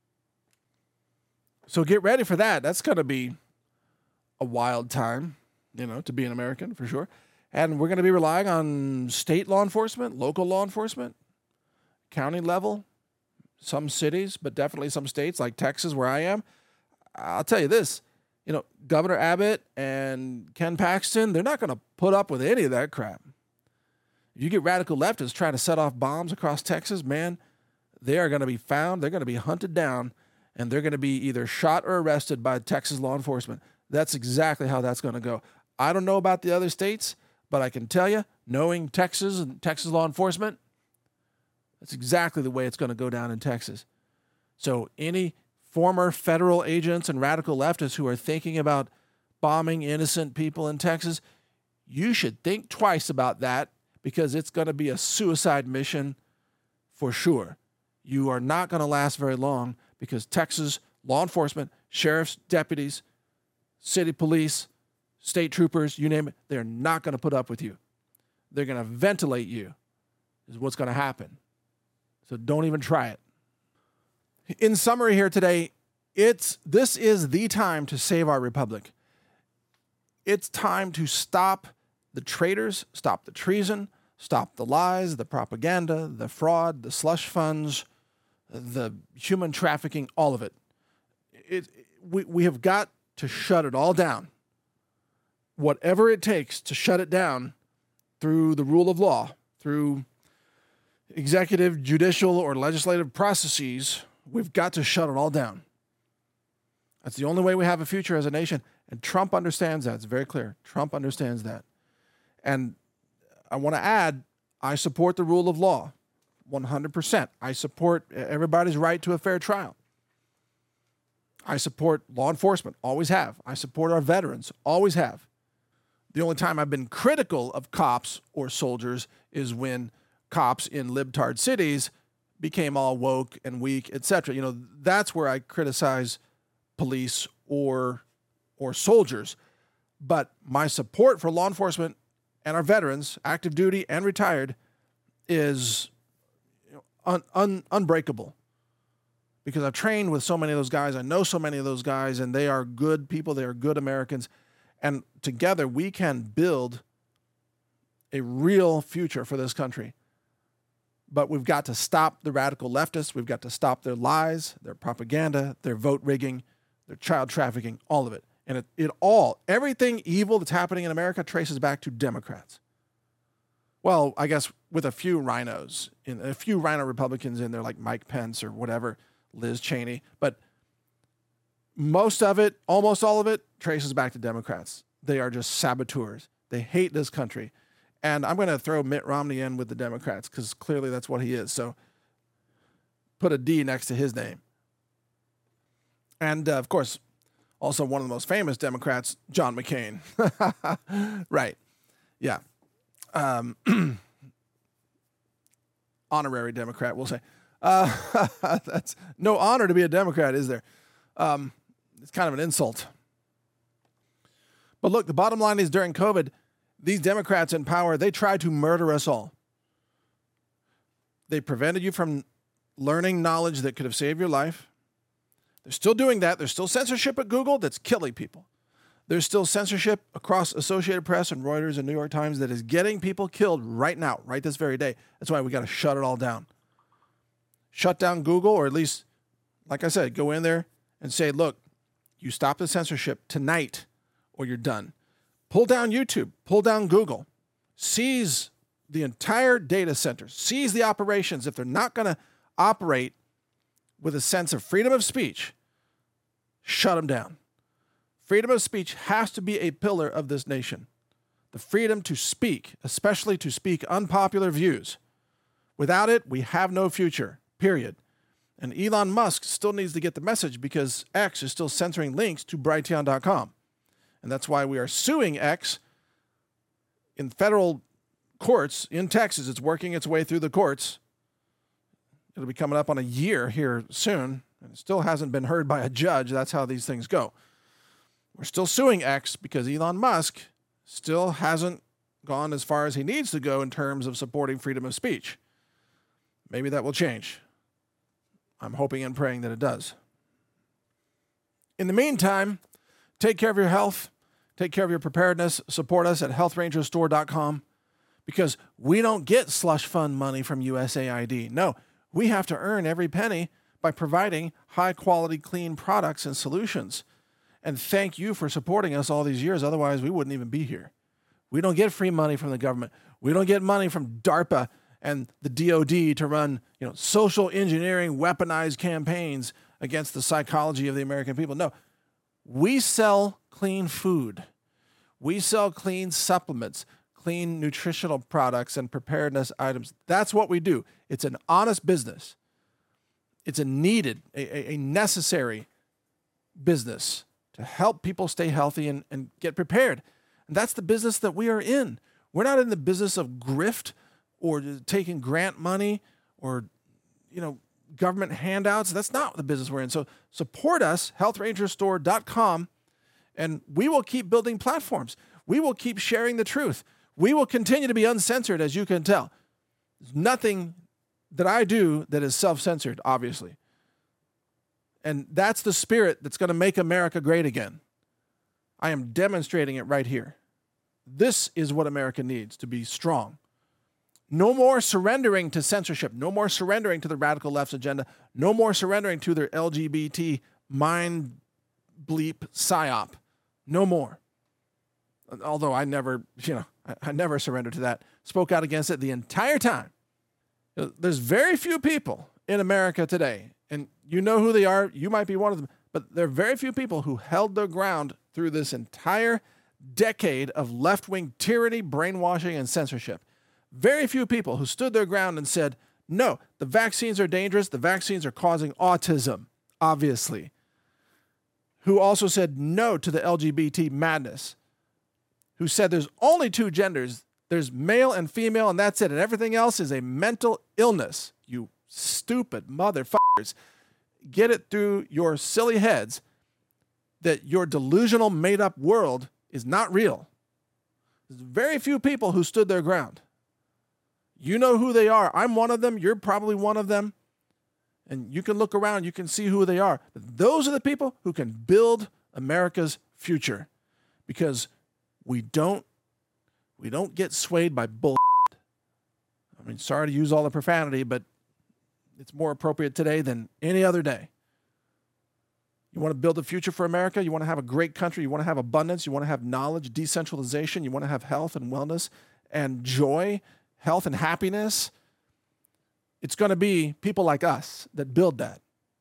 So get ready for that. That's going to be a wild time, you know, to be an American for sure. And we're going to be relying on state law enforcement, local law enforcement, county level, some cities, but definitely some states like Texas where I am. I'll tell you this, you know, Governor Abbott and Ken Paxton, they're not going to put up with any of that crap. If you get radical leftists trying to set off bombs across Texas, man, they are going to be found, they're going to be hunted down, and they're going to be either shot or arrested by Texas law enforcement. That's exactly how that's going to go. I don't know about the other states, but I can tell you, knowing Texas and Texas law enforcement, that's exactly the way it's going to go down in Texas. So any former federal agents and radical leftists who are thinking about bombing innocent people in Texas, you should think twice about that because it's going to be a suicide mission for sure. You are not going to last very long because Texas law enforcement, sheriffs, deputies, city police, state troopers, you name it, they're not going to put up with you. They're going to ventilate you is what's going to happen. So don't even try it. In summary here today, it's this is the time to save our republic. It's time to stop the traitors, stop the treason, stop the lies, the propaganda, the fraud, the slush funds, the human trafficking, all of it. It we, we have got to shut it all down. Whatever it takes to shut it down through the rule of law, through executive, judicial, or legislative processes, we've got to shut it all down. That's the only way we have a future as a nation. And Trump understands that. It's very clear. Trump understands that. And I want to add, I support the rule of law, one hundred percent. I support everybody's right to a fair trial. I support law enforcement, always have. I support our veterans, always have. The only time I've been critical of cops or soldiers is when cops in libtard cities became all woke and weak, et cetera. You know, that's where I criticize police or or soldiers. But my support for law enforcement and our veterans, active duty and retired, is you know, un, un, unbreakable. Because I've trained with so many of those guys. I know so many of those guys, and they are good people. They are good Americans. And together we can build a real future for this country. But we've got to stop the radical leftists. We've got to stop their lies, their propaganda, their vote rigging, their child trafficking, all of it. And it, it all, everything evil that's happening in America traces back to Democrats. Well, I guess with a few rhinos, in a few rhino Republicans in there, like Mike Pence or whatever, Liz Cheney. But most of it, almost all of it, traces back to Democrats. They are just saboteurs. They hate this country. And I'm going to throw Mitt Romney in with the Democrats because clearly that's what he is. So put a D next to his name. And, uh, of course, also one of the most famous Democrats, John McCain. Right. Yeah. Um, honorary Democrat, we'll say. Uh, that's no honor to be a Democrat, is there? Um, it's kind of an insult. But look, the bottom line is during COVID, these Democrats in power, they tried to murder us all. They prevented you from learning knowledge that could have saved your life. They're still doing that. There's still censorship at Google that's killing people. There's still censorship across Associated Press and Reuters and New York Times that is getting people killed right now, right this very day. That's why we got to shut it all down. Shut down Google, or at least, like I said, go in there and say, look, you stop the censorship tonight or you're done. Pull down YouTube, pull down Google, seize the entire data center, seize the operations. If they're not going to operate with a sense of freedom of speech, shut them down. Freedom of speech has to be a pillar of this nation. The freedom to speak, especially to speak unpopular views. Without it, we have no future, period. And Elon Musk still needs to get the message because X is still censoring links to Brighteon dot com. And that's why we are suing X in federal courts in Texas. It's working its way through the courts. It'll be coming up on a year here soon. And it still hasn't been heard by a judge. That's how these things go. We're still suing X because Elon Musk still hasn't gone as far as he needs to go in terms of supporting freedom of speech. Maybe that will change. I'm hoping and praying that it does. In the meantime, take care of your health. Take care of your preparedness. Support us at health ranger store dot com because we don't get slush fund money from U S A I D. No, we have to earn every penny by providing high-quality, clean products and solutions. And thank you for supporting us all these years. Otherwise, we wouldn't even be here. We don't get free money from the government. We don't get money from DARPA and the D O D to run, you know, social engineering, weaponized campaigns against the psychology of the American people. No, we sell clean food. We sell clean supplements, clean nutritional products, and preparedness items. That's what we do. It's an honest business. It's a needed, a, a necessary business to help people stay healthy and, and get prepared. And that's the business that we are in. We're not in the business of grift or taking grant money or, you know, government handouts. That's not the business we're in. So support us, health ranger store dot com, and we will keep building platforms. We will keep sharing the truth. We will continue to be uncensored, as you can tell. There's nothing that I do that is self-censored, obviously. And that's the spirit that's going to make America great again. I am demonstrating it right here. This is what America needs to be strong. No more surrendering to censorship. No more surrendering to the radical left's agenda. No more surrendering to their L G B T mind bleep psyop. No more. Although I never, you know, I, I never surrendered to that. Spoke out against it the entire time. There's very few people in America today, and you know who they are. You might be one of them. But there are very few people who held their ground through this entire decade of left-wing tyranny, brainwashing, and censorship. Very few people who stood their ground and said, no, the vaccines are dangerous. The vaccines are causing autism, obviously. Who also said no to the L G B T madness. Who said there's only two genders. There's male and female, and that's it. And everything else is a mental illness. You stupid motherfuckers. Get it through your silly heads that your delusional, made-up world is not real. There's very few people who stood their ground. You know who they are. I'm one of them. You're probably one of them. And you can look around. You can see who they are. But those are the people who can build America's future. Because we don't, we don't get swayed by bullshit. I mean, sorry to use all the profanity, but it's more appropriate today than any other day. You want to build a future for America? You want to have a great country? You want to have abundance? You want to have knowledge, decentralization? You want to have health and wellness and joy, health and happiness? It's going to be people like us that build that.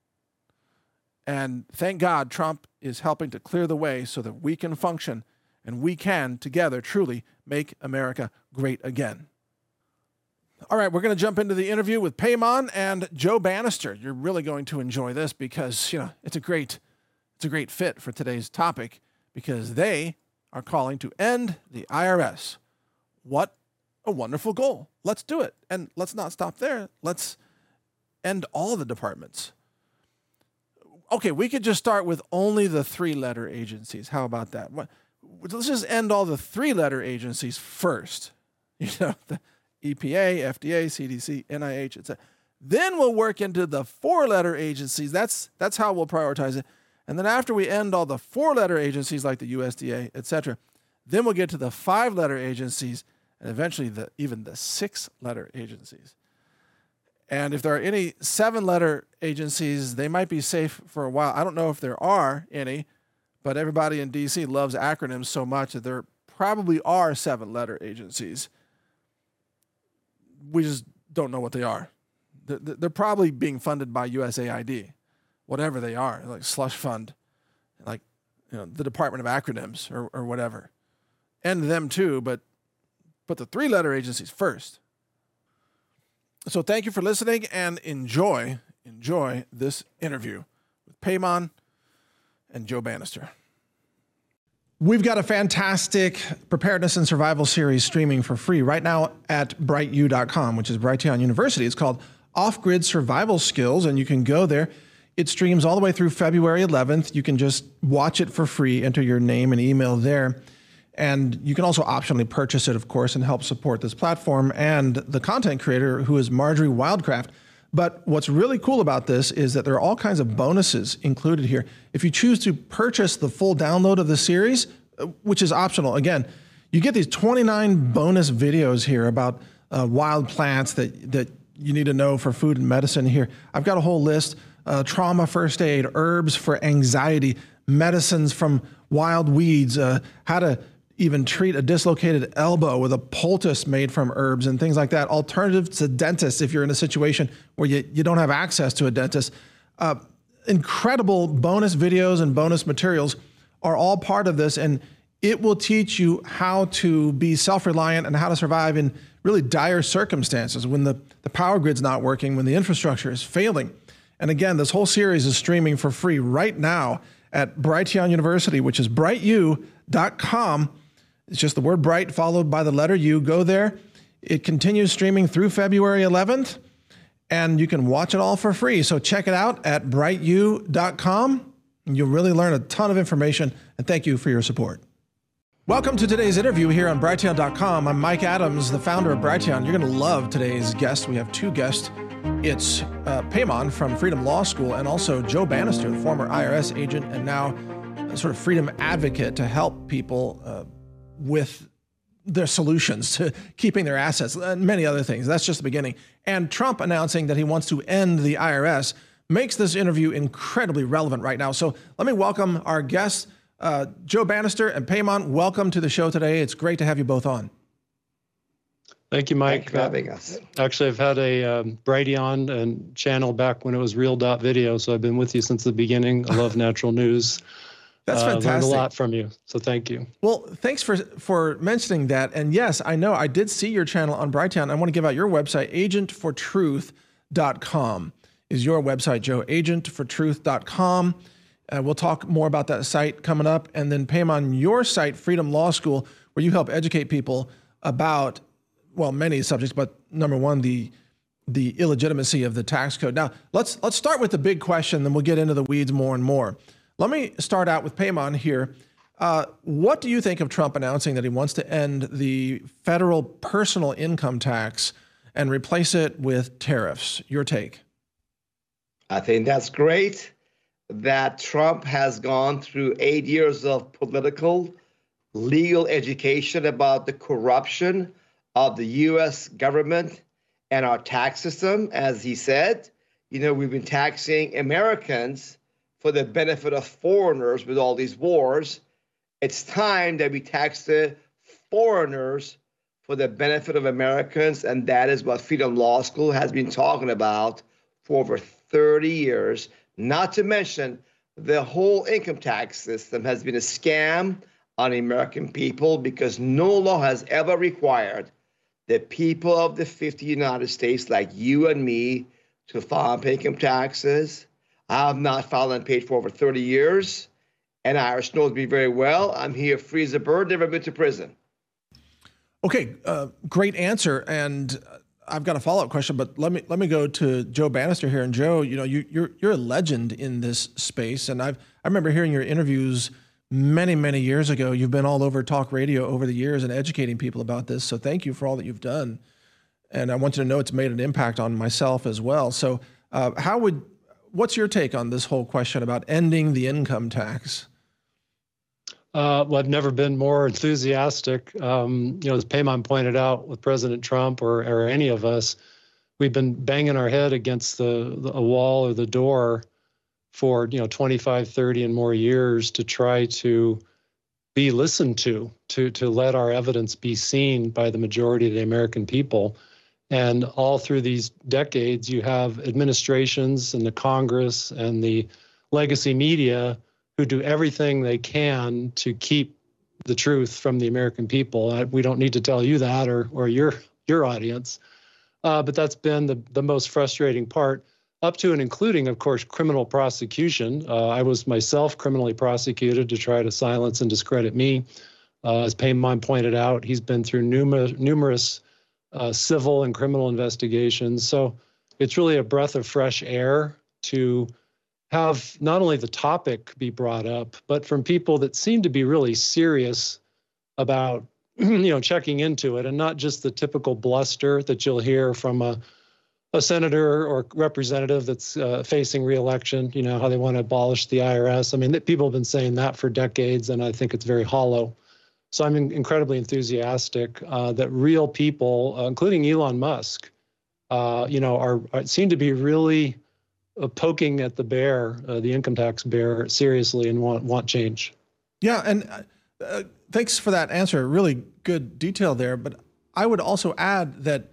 And thank God Trump is helping to clear the way so that we can function and we can together truly make America great again. All right, we're going to jump into the interview with Peymon and Joe Banister. You're really going to enjoy this because, you know, it's a great it's a great fit for today's topic because they are calling to end the I R S. What a wonderful goal. Let's do it. And let's not stop there. Let's end all the departments. Okay, we could just start with only the three-letter agencies. How about that? What, let's just end all the three-letter agencies first. You know, the E P A, F D A, C D C, N I H, et cetera. Then we'll work into the four-letter agencies. That's that's how we'll prioritize it. And then after we end all the four-letter agencies like the U S D A, et cetera, then we'll get to the five-letter agencies and eventually the even the six-letter agencies. And if there are any seven-letter agencies, they might be safe for a while. I don't know if there are any, but everybody in D C loves acronyms so much that there probably are seven-letter agencies. We just don't know what they are. They're probably being funded by U S A I D, whatever they are, like slush fund, like you know the Department of Acronyms or, or whatever. And them too, but but the three-letter agencies first. So thank you for listening and enjoy enjoy this interview with Peymon and Joe Banister. We've got a fantastic preparedness and survival series streaming for free right now at bright u dot com, which is Brighteon University. It's called Off-Grid Survival Skills, and you can go there. It streams all the way through February eleventh. You can just watch it for free, enter your name and email there. And you can also optionally purchase it, of course, and help support this platform and the content creator, who is Marjorie Wildcraft. But what's really cool about this is that there are all kinds of bonuses included here. If you choose to purchase the full download of the series, which is optional, again, you get these twenty-nine bonus videos here about uh, wild plants that, that you need to know for food and medicine here. I've got a whole list, uh, trauma first aid, herbs for anxiety, medicines from wild weeds, uh, how to even treat a dislocated elbow with a poultice made from herbs and things like that. Alternatives to dentists if you're in a situation where you, you don't have access to a dentist. Uh, incredible bonus videos and bonus materials are all part of this, and it will teach you how to be self-reliant and how to survive in really dire circumstances when the, the power grid's not working, when the infrastructure is failing. And again, this whole series is streaming for free right now at Brighteon University, which is bright u dot com. It's just the word bright followed by the letter U. Go there. It continues streaming through February eleventh, and you can watch it all for free. So check it out at bright u dot com. You'll really learn a ton of information, and thank you for your support. Welcome to today's interview here on Brighteon dot com. I'm Mike Adams, the founder of Brighteon. You're going to love today's guest. We have two guests. It's uh, Peymon from Freedom Law School and also Joe Banister, the former I R S agent and now a sort of freedom advocate to help people uh, with their solutions to keeping their assets and many other things. That's just the beginning. And Trump announcing that he wants to end the I R S makes this interview incredibly relevant right now. So let me welcome our guests, uh, Joe Banister and Peymon. Welcome to the show today. It's great to have you both on. Thank you, Mike. Thanks for having us. Actually, I've had a um, Brighteon and channel back when it was Real Dot Video, so I've been with you since the beginning. I love natural news. That's fantastic. I learned a lot from you, so thank you. Well, thanks for for mentioning that. And yes, I know I did see your channel on Brighteon. I want to give out your website, agent for truth dot com is your website, Joe, agent for truth dot com. Uh, we'll talk more about that site coming up. And then Peymon, your site, Freedom Law School, where you help educate people about, well, many subjects, but number one, the the illegitimacy of the tax code. Now, let's let's start with the big question, then we'll get into the weeds more and more. Let me start out with Peymon here. Uh, what do you think of Trump announcing that he wants to end the federal personal income tax and replace it with tariffs? Your take? I think that's great that Trump has gone through eight years of political, legal education about the corruption of the U S government and our tax system. As he said, you know, we've been taxing Americans for the benefit of foreigners with all these wars. It's time that we tax the foreigners for the benefit of Americans, and that is what Freedom Law School has been talking about for over thirty years. Not to mention, the whole income tax system has been a scam on the American people because no law has ever required the people of the fifty United States, like you and me, to file and pay income taxes. I have not filed and paid for over thirty years, and Irish knows me very well. I'm here free as a bird, never been to prison. Okay, uh, great answer. And I've got a follow-up question, but let me let me go to Joe Bannister here. And Joe, you know, you, you're you're a legend in this space, and I've I remember hearing your interviews many many years ago. You've been all over talk radio over the years and educating people about this. So thank you for all that you've done. And I want you to know it's made an impact on myself as well. So uh, how would what's your take on this whole question about ending the income tax? Uh, well, I've never been more enthusiastic. Um, you know, as Payman pointed out with President Trump or, or any of us, we've been banging our head against the, the a wall or the door for, you know, twenty-five, thirty and more years to try to be listened to, to, to let our evidence be seen by the majority of the American people. And all through these decades, you have administrations and the Congress and the legacy media who do everything they can to keep the truth from the American people. We don't need to tell you that or or your your audience, uh, but that's been the, the most frustrating part, up to and including, of course, criminal prosecution. Uh, I was myself criminally prosecuted to try to silence and discredit me. Uh, as Payman pointed out, he's been through numerous, numerous uh, civil and criminal investigations. So it's really a breath of fresh air to have not only the topic be brought up, but from people that seem to be really serious about, you know, checking into it, and not just the typical bluster that you'll hear from a, a senator or representative that's uh, facing re-election, you know, how they want to abolish the I R S. I mean, that people have been saying that for decades, and I think it's very hollow. So I'm in, incredibly enthusiastic uh, that real people, uh, including Elon Musk, uh, you know, are, are seem to be really Uh, poking at the bear, uh, the income tax bear, seriously and want want change. Yeah, and uh, thanks for that answer. Really good detail there. But I would also add that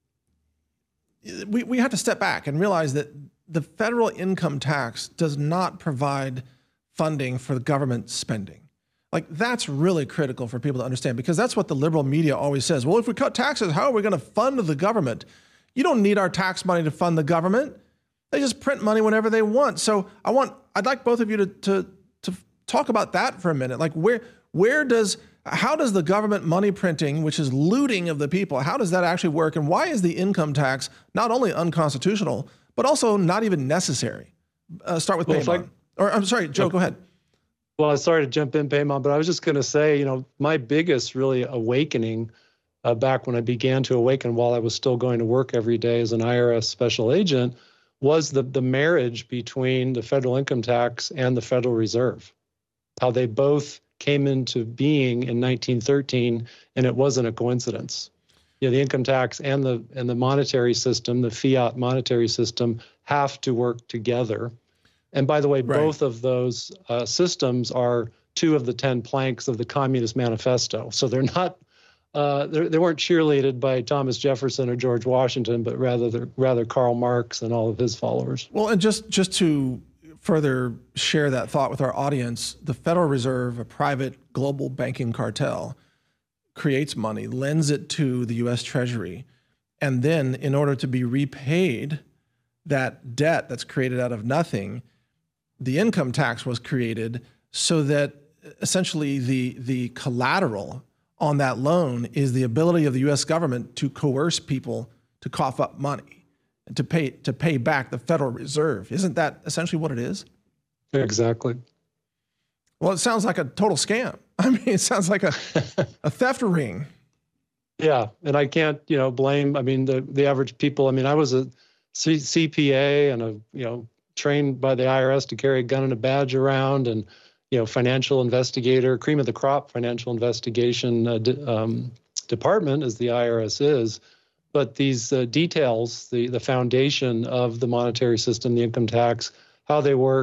we, we have to step back and realize that the federal income tax does not provide funding for the government spending. Like, that's really critical for people to understand, because that's what the liberal media always says. Well, if we cut taxes, how are we going to fund the government? You don't need our tax money to fund the government. They just print money whenever they want. So I want, I'd like both of you to, to, to talk about that for a minute. Like, where, where does, how does the government money printing, which is looting of the people, how does that actually work? And why is the income tax not only unconstitutional, but also not even necessary? Uh, start with well, Payman. I, or I'm sorry, Joe, okay. Go ahead. Well, I'm sorry to jump in, Payman, but I was just going to say, you know, my biggest really awakening uh, back when I began to awaken while I was still going to work every day as an I R S special agent was the, the marriage between the federal income tax and the Federal Reserve, how they both came into being in nineteen thirteen, and it wasn't a coincidence. You know, the income tax and the and the monetary system, the fiat monetary system, have to work together. And by the way, right. both of those uh, systems are two of the ten planks of the Communist Manifesto. So they're not Uh, they weren't cheerleaded by Thomas Jefferson or George Washington, but rather rather Karl Marx and all of his followers. Well, and just, just to further share that thought with our audience, the Federal Reserve, a private global banking cartel, creates money, lends it to the U S Treasury, and then in order to be repaid that debt that's created out of nothing, the income tax was created so that essentially the, the collateral on that loan is the ability of the U S government to coerce people to cough up money and to pay to pay back the Federal Reserve. Isn't that essentially what it is? Exactly. Well, it sounds like a total scam. I mean, it sounds like a a theft ring. Yeah, and I can't, you know, blame. I mean, the the average people. I mean, I was a C- CPA and a you know trained by the I R S to carry a gun and a badge around, and you know, financial investigator, cream of the crop financial investigation uh, d- um, department, as the I R S is. But these uh, details, the the foundation of the monetary system, the income tax, how they work,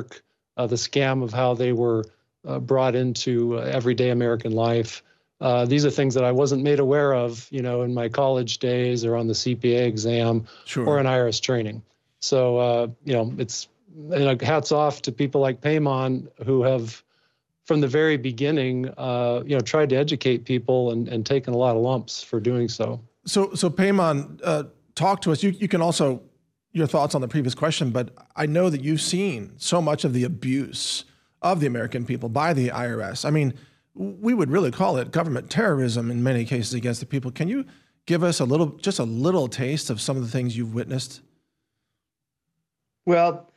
uh, the scam of how they were uh, brought into uh, everyday American life. Uh, these are things that I wasn't made aware of, you know, in my college days or on the C P A exam Sure. or in I R S training. So, uh, you know, it's you know, hats off to people like Paymon who have, from the very beginning, uh, you know, tried to educate people and, and taken a lot of lumps for doing so. So, so Paymon, uh, talk to us. You, you can also, your thoughts on the previous question, but I know that you've seen so much of the abuse of the American people by the I R S. I mean, we would really call it government terrorism in many cases against the people. Can you give us a little, just a little taste of some of the things you've witnessed? Well,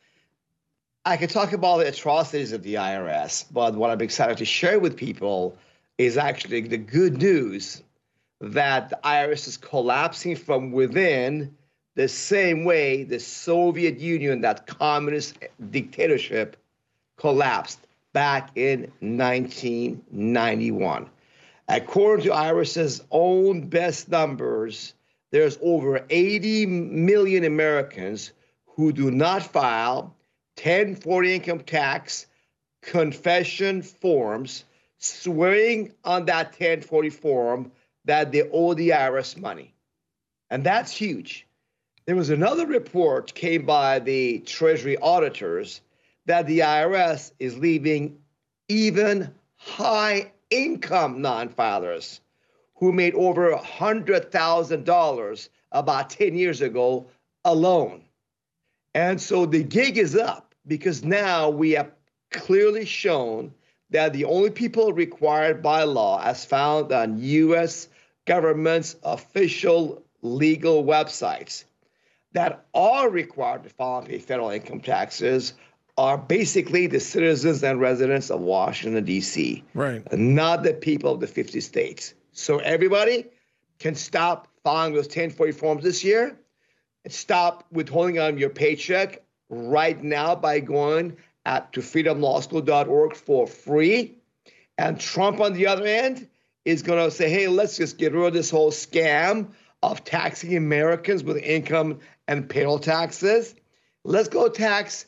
I could talk about the atrocities of the I R S, but what I'm excited to share with people is actually the good news that the I R S is collapsing from within the same way the Soviet Union, that communist dictatorship, collapsed back in nineteen ninety-one. According to IRS's own best numbers, there's over eighty million Americans who do not file ten forty income tax confession forms, swearing on that ten forty form that they owe the I R S money. And that's huge. There was another report came by the Treasury auditors that the I R S is leaving even high-income non-filers who made over one hundred thousand dollars about ten years ago alone. And so the gig is up because now we have clearly shown that the only people required by law, as found on U S government's official legal websites, that are required to file and pay federal income taxes are basically the citizens and residents of Washington, D C, right? Not the people of the fifty states. So everybody can stop filing those ten forty forms this year and stop withholding on your paycheck right now by going at to freedom law school dot org for free. And Trump, on the other end, is going to say, hey, let's just get rid of this whole scam of taxing Americans with income and payroll taxes. Let's go tax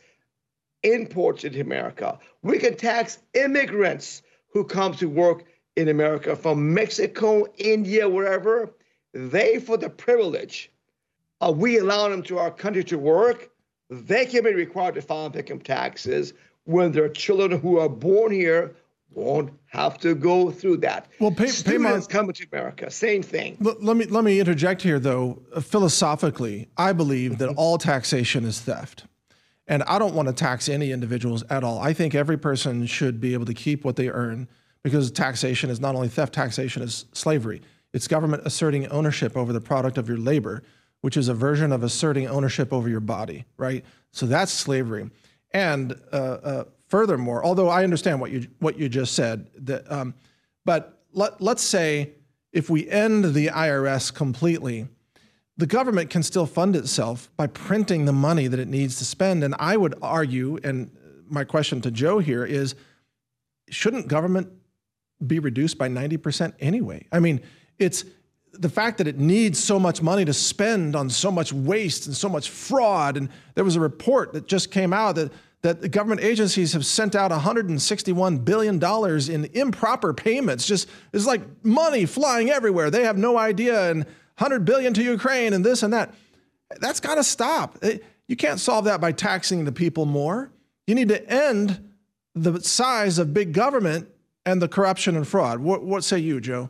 imports into America. We can tax immigrants who come to work in America from Mexico, India, wherever. They, for the privilege of we allowing them to our country to work, they can be required to file income taxes when their children who are born here won't have to go through that. Well, pay, Students Paymon, coming to America, same thing. L- let me let me interject here, though. Uh, philosophically, I believe that all taxation is theft. And I don't want to tax any individuals at all. I think every person should be able to keep what they earn because taxation is not only theft, taxation is slavery. It's government asserting ownership over the product of your labor, which is a version of asserting ownership over your body, right? So that's slavery. And uh, uh, furthermore, although I understand what you what you just said, that, um, but let, let's say if we end the I R S completely, the government can still fund itself by printing the money that it needs to spend. And I would argue, and my question to Joe here is, shouldn't government be reduced by ninety percent anyway? I mean, it's the fact that it needs so much money to spend on so much waste and so much fraud. And there was a report that just came out that, that the government agencies have sent out one hundred sixty-one billion dollars in improper payments. Just, it's like money flying everywhere. They have no idea. And one hundred billion dollars to Ukraine and this and that. That's got to stop. You can't solve that by taxing the people more. You need to end the size of big government and the corruption and fraud. What, what say you, Joe?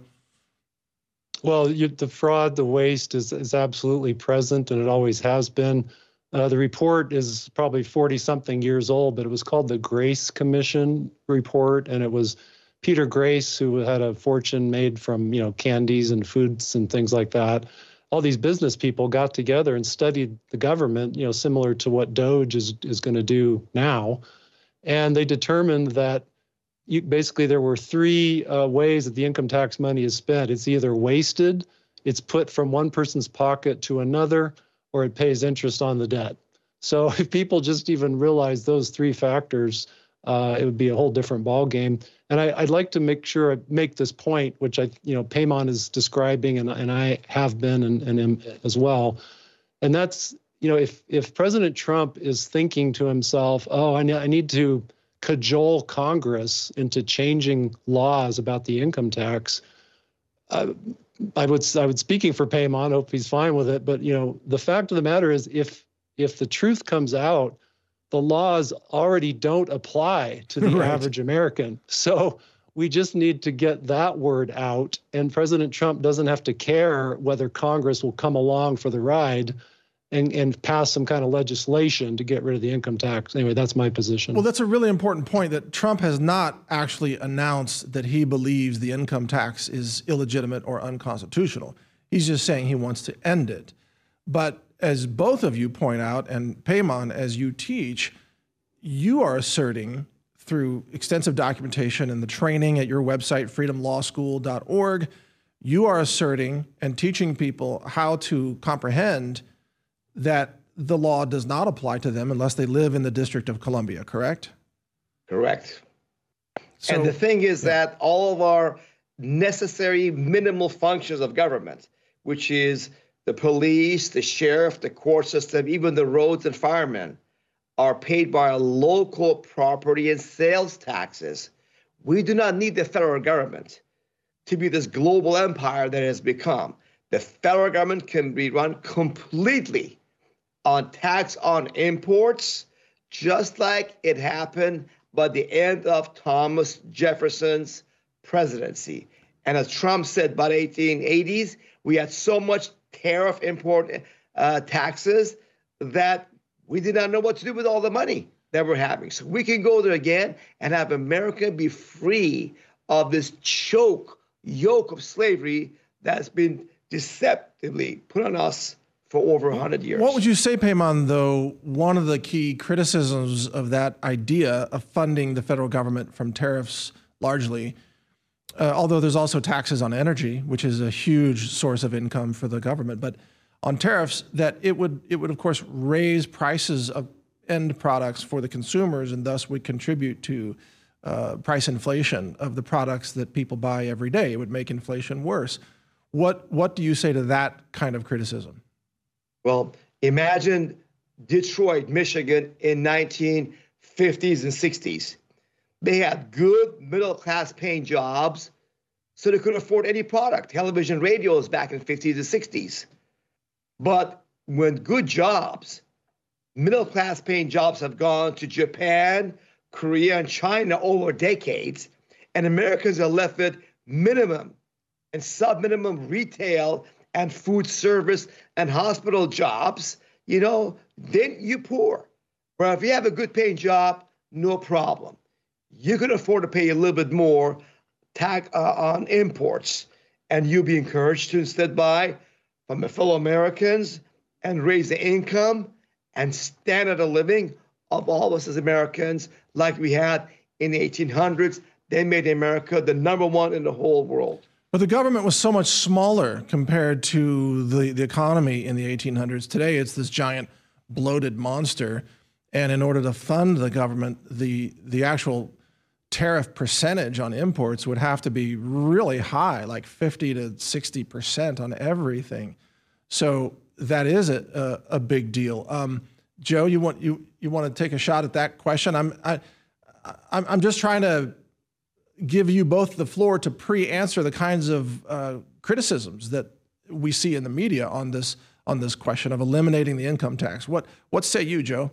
Well, you, the fraud, the waste is, is absolutely present, and it always has been. Uh, the report is probably forty-something years old, but it was called the Grace Commission report, and it was Peter Grace, who had a fortune made from, you know, candies and foods and things like that. All these business people got together and studied the government, you know, similar to what Doge is, is going to do now. And they determined that you, basically there were three uh, ways that the income tax money is spent. It's either wasted, it's put from one person's pocket to another, or it pays interest on the debt. So if people just even realize those three factors, uh, it would be a whole different ballgame. And I, I'd like to make sure I make this point, which I, you know, Paymon is describing, and, and I have been and, and am as well. And that's, you know, if if President Trump is thinking to himself, oh, I, ne- I need to cajole Congress into changing laws about the income tax, uh, I would, I would speaking for Peymon, hope he's fine with it. But, you know, the fact of the matter is if, if the truth comes out, the laws already don't apply to the right. average American. So we just need to get that word out. And President Trump doesn't have to care whether Congress will come along for the ride and, and pass some kind of legislation to get rid of the income tax. Anyway, that's my position. Well, that's a really important point, that Trump has not actually announced that he believes the income tax is illegitimate or unconstitutional. He's just saying he wants to end it. But as both of you point out, and Peymon, as you teach, you are asserting through extensive documentation and the training at your website, freedom law school dot org, you are asserting and teaching people how to comprehend that the law does not apply to them unless they live in the District of Columbia, correct? Correct. So, and the thing is yeah. that all of our necessary minimal functions of government, which is the police, the sheriff, the court system, even the roads and firemen, are paid by our local property and sales taxes. We do not need the federal government to be this global empire that it has become. The federal government can be run completely on tax on imports, just like it happened by the end of Thomas Jefferson's presidency. And as Trump said by the eighteen eighties, we had so much tariff import uh, taxes that we did not know what to do with all the money that we're having. So we can go there again and have America be free of this choke, yoke of slavery that's been deceptively put on us for over one hundred years. What would you say, Peymon, though, one of the key criticisms of that idea of funding the federal government from tariffs largely, uh, although there's also taxes on energy, which is a huge source of income for the government, but on tariffs, that it would, it would of course raise prices of end products for the consumers and thus would contribute to uh, price inflation of the products that people buy every day. It would make inflation worse. What, what do you say to that kind of criticism? Well, imagine Detroit, Michigan in nineteen fifties and sixties. They had good middle-class paying jobs, so they couldn't afford any product, television, radios back in the fifties and sixties. But when good jobs, middle-class paying jobs have gone to Japan, Korea, and China over decades, and Americans are left with minimum and sub-minimum retail and food service and hospital jobs, you know, then you're poor. But if you have a good paying job, no problem. You can afford to pay a little bit more tax uh, on imports, and you'll be encouraged to instead buy from your fellow Americans and raise the income and standard of living of all of us as Americans like we had in the eighteen hundreds. They made America the number one in the whole world. But the government was so much smaller compared to the, the economy in the eighteen hundreds. Today, it's this giant bloated monster. And in order to fund the government, the, the actual tariff percentage on imports would have to be really high, like fifty to sixty percent on everything. So that is a, a, a big deal. Um, Joe, you want you you want to take a shot at that question? I'm I, I'm I'm just trying to give you both the floor to pre-answer the kinds of uh, criticisms that we see in the media on this on this question of eliminating the income tax. What what say you, Joe?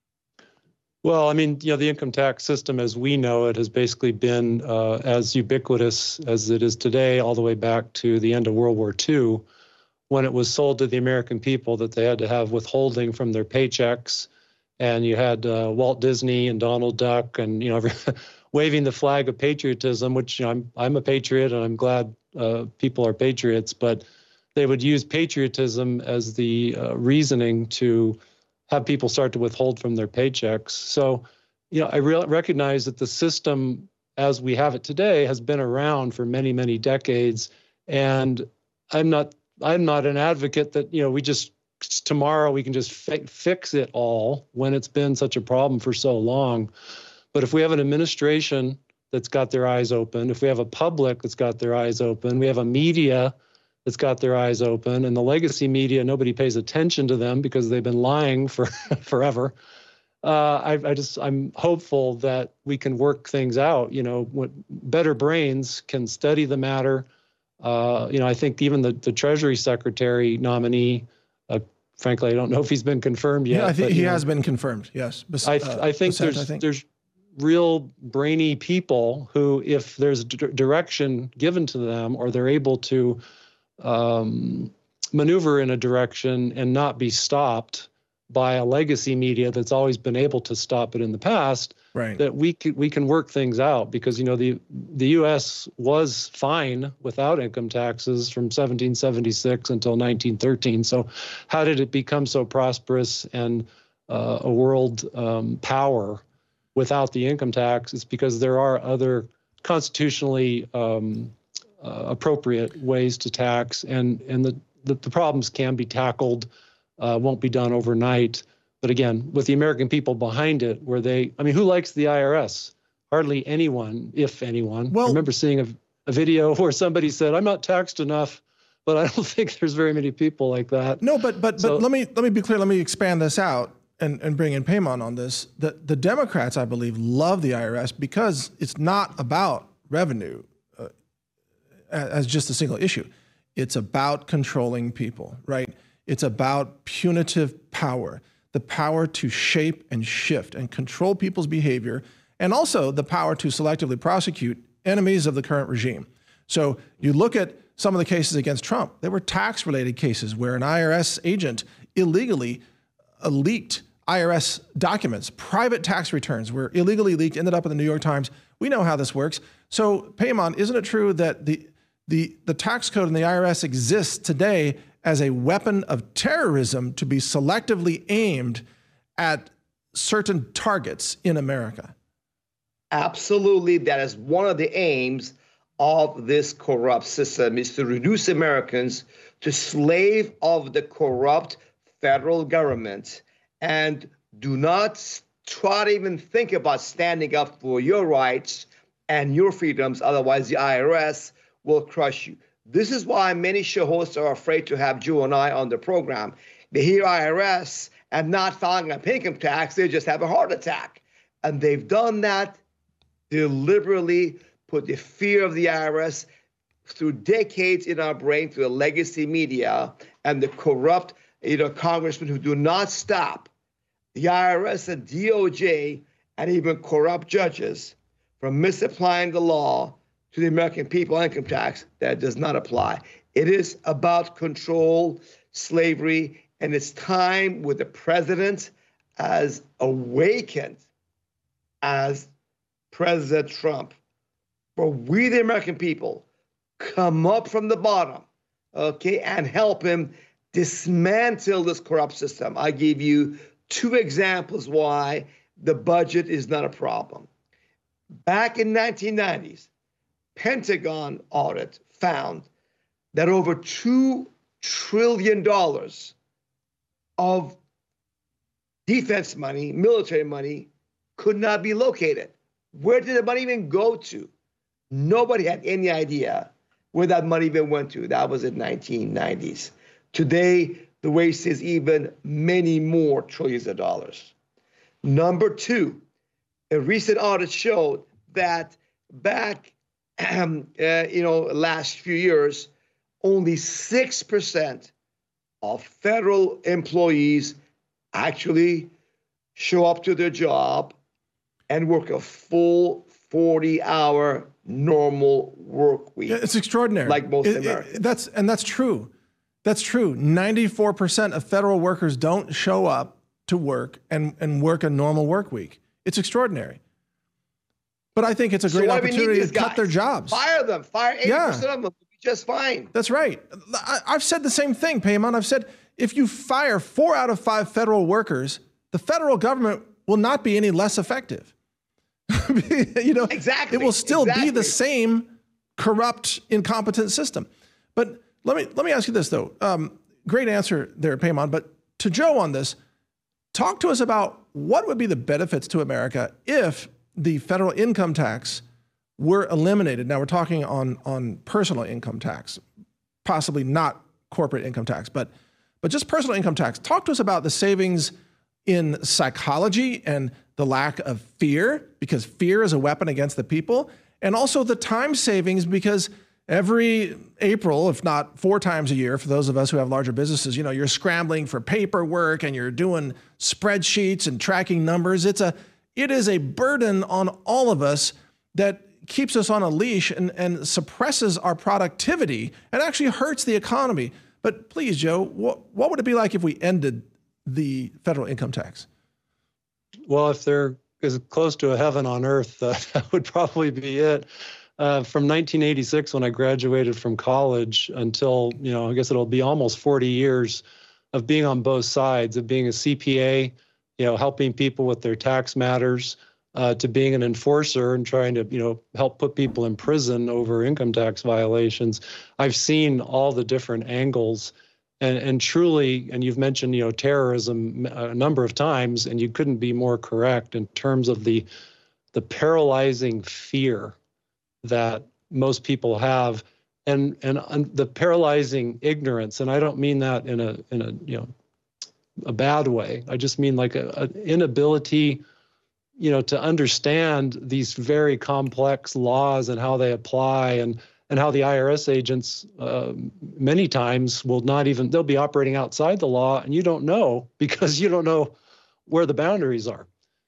Well, I mean, you know, the income tax system as we know it has basically been uh, as ubiquitous as it is today, all the way back to the end of World War Two, when it was sold to the American people that they had to have withholding from their paychecks. And you had uh, Walt Disney and Donald Duck and, you know, every, waving the flag of patriotism, which, you know, I'm, I'm a patriot and I'm glad uh, people are patriots, but they would use patriotism as the uh, reasoning to have people start to withhold from their paychecks. So, you know, I re- recognize that the system as we have it today has been around for many, many decades. And I'm not, I'm not an advocate that, you know, we just, tomorrow we can just fi- fix it all when it's been such a problem for so long. But if we have an administration that's got their eyes open, if we have a public that's got their eyes open, we have a media that's got their eyes open, and the legacy media, nobody pays attention to them because they've been lying for forever. uh, I, I just I'm hopeful that we can work things out. You know, what better brains can study the matter. Uh, you know, I think even the, the Treasury Secretary nominee, uh, frankly, I don't know if he's been confirmed yet. Yeah, I think but, he know, has been confirmed. Yes, Bes- I uh, I think Bessent, there's I think. there's real brainy people who, if there's d- direction given to them, or they're able to um, maneuver in a direction and not be stopped by a legacy media that's always been able to stop it in the past, right. that we can, we can work things out, because, you know, the the U S was fine without income taxes from seventeen seventy-six until nineteen thirteen. So how did it become so prosperous and uh, a world um, power without the income tax? It's because there are other constitutionally um, uh, appropriate ways to tax, and, and the, the, the problems can be tackled. Uh, won't be done overnight. But again, with the American people behind it, where they, I mean, who likes the I R S? Hardly anyone, if anyone. Well, I remember seeing a, a video where somebody said, I'm not taxed enough, but I don't think there's very many people like that. No, but but So- but let me let me be clear. Let me expand this out and, and bring in Payman on this. The the Democrats, I believe, love the I R S because it's not about revenue uh, as just a single issue. It's about controlling people, right? It's about punitive power, the power to shape and shift and control people's behavior, and also the power to selectively prosecute enemies of the current regime. So you look at some of the cases against Trump, they were tax-related cases where an I R S agent illegally uh, leaked I R S documents. Private tax returns were illegally leaked, ended up in the New York Times. We know how this works. So, Payman, isn't it true that the the the tax code in the I R S exists today as a weapon of terrorism to be selectively aimed at certain targets in America? Absolutely. That is one of the aims of this corrupt system, is to reduce Americans to slave of the corrupt federal government, and do not try to even think about standing up for your rights and your freedoms. Otherwise, the I R S will crush you. This is why many show hosts are afraid to have Joe and I on the program. They hear I R S and not filing an income tax, they just have a heart attack. And they've done that deliberately, put the fear of the I R S through decades in our brain, through the legacy media and the corrupt, you know, congressmen who do not stop the I R S and D O J and even corrupt judges from misapplying the law to the American people income tax. That does not apply. It is about control, slavery, and it's time with the president as awakened as President Trump, for we, the American people, come up from the bottom, okay, and help him dismantle this corrupt system. I give you two examples why the budget is not a problem. Back in nineteen nineties, Pentagon audit found that over two trillion dollars of defense money, military money, could not be located. Where did the money even go to? Nobody had any idea where that money even went to. That was in nineteen nineties. Today, the waste is even many more trillions of dollars. Number two, a recent audit showed that back, um, uh, you know, last few years, only six percent of federal employees actually show up to their job and work a full forty-hour normal work week. Yeah, it's extraordinary. Like most It- Americans. it- that's and that's true. That's true. ninety-four percent of federal workers don't show up to work and, and work a normal work week. It's extraordinary. But I think it's a So great why do we need opportunity to these cut guys? their jobs. Fire them. Fire eighty percent of them. Will be just fine. That's right. I, I've said the same thing, Payman. I've said if you fire four out of five federal workers, the federal government will not be any less effective. you know, Exactly. It will still be Exactly. the same corrupt, incompetent system. But let me let me ask you this though. Um, great answer there, Payman. But to Joe on this, talk to us about what would be the benefits to America if the federal income tax were eliminated. Now we're talking on on personal income tax, possibly not corporate income tax, but but just personal income tax. Talk to us about the savings in psychology and the lack of fear, because fear is a weapon against the people, and also the time savings, because every April, if not four times a year, for those of us who have larger businesses, you know, you're scrambling for paperwork and you're doing spreadsheets and tracking numbers. It's a, it is a burden on all of us that keeps us on a leash and, and suppresses our productivity and actually hurts the economy. But please, Joe, what, what would it be like if we ended the federal income tax? Well, if there is close to a heaven on earth, uh, that would probably be it. Uh, from nineteen eighty-six, when I graduated from college, until, you know, I guess it'll be almost forty years of being on both sides, of being a C P A, you know, helping people with their tax matters, uh, to being an enforcer and trying to, you know, help put people in prison over income tax violations. I've seen all the different angles. And, and truly, and you've mentioned, you know, terrorism a number of times, and you couldn't be more correct in terms of the the paralyzing fear that most people have, and and, and the paralyzing ignorance. And I don't mean that in a in a you know a bad way. I just mean like an inability, you know, to understand these very complex laws and how they apply, and and how the I R S agents uh, many times will not even, they'll be operating outside the law and you don't know, because you don't know where the boundaries are.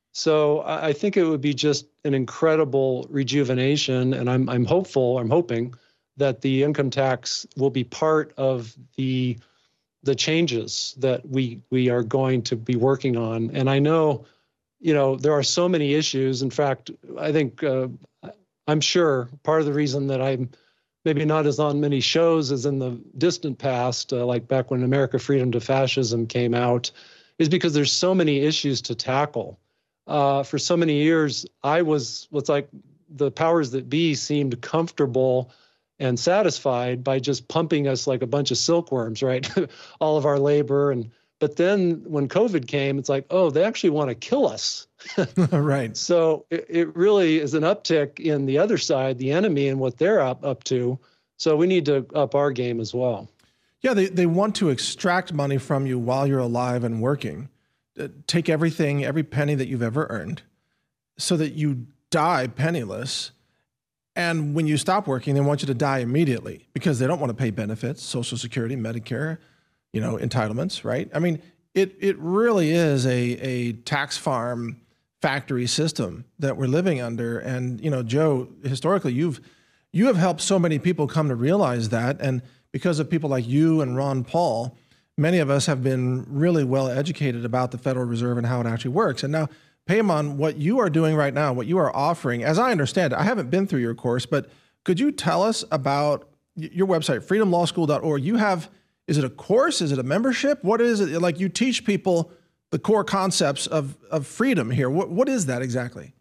So I think it would be just an incredible rejuvenation, and I'm I'm hopeful, I'm hoping that the income tax will be part of the the changes that we we are going to be working on. And I know, you know, there are so many issues. In fact, I think uh, I'm sure part of the reason that I'm maybe not as on many shows as in the distant past, uh, like back when America Freedom to Fascism came out, is because there's so many issues to tackle. Uh, for so many years, I was, what's like the powers that be seemed comfortable and satisfied by just pumping us like a bunch of silkworms, right? All of our labor. And but then when COVID came, it's like, oh, they actually want to kill us. Right. So it, it really is an uptick in the other side, the enemy, and what they're up, up to. So we need to up our game as well. Yeah, they, they want to extract money from you while you're alive and working. Uh, take everything, every penny that you've ever earned, so that you die penniless. And when you stop working, they want you to die immediately, because they don't want to pay benefits, Social Security, Medicare, you know, entitlements, right? I mean, it it really is a a tax farm factory system that we're living under. And, you know, Joe, historically, you've you have helped so many people come to realize that. And because of people like you and Ron Paul, many of us have been really well educated about the Federal Reserve and how it actually works. And now, Payman, what you are doing right now, what you are offering, as I understand it, I haven't been through your course, but could you tell us about your website, freedom law school dot org? You have, is it a course? Is it a membership? What is it? Like, you teach people the core concepts of, of freedom here. What What is that exactly?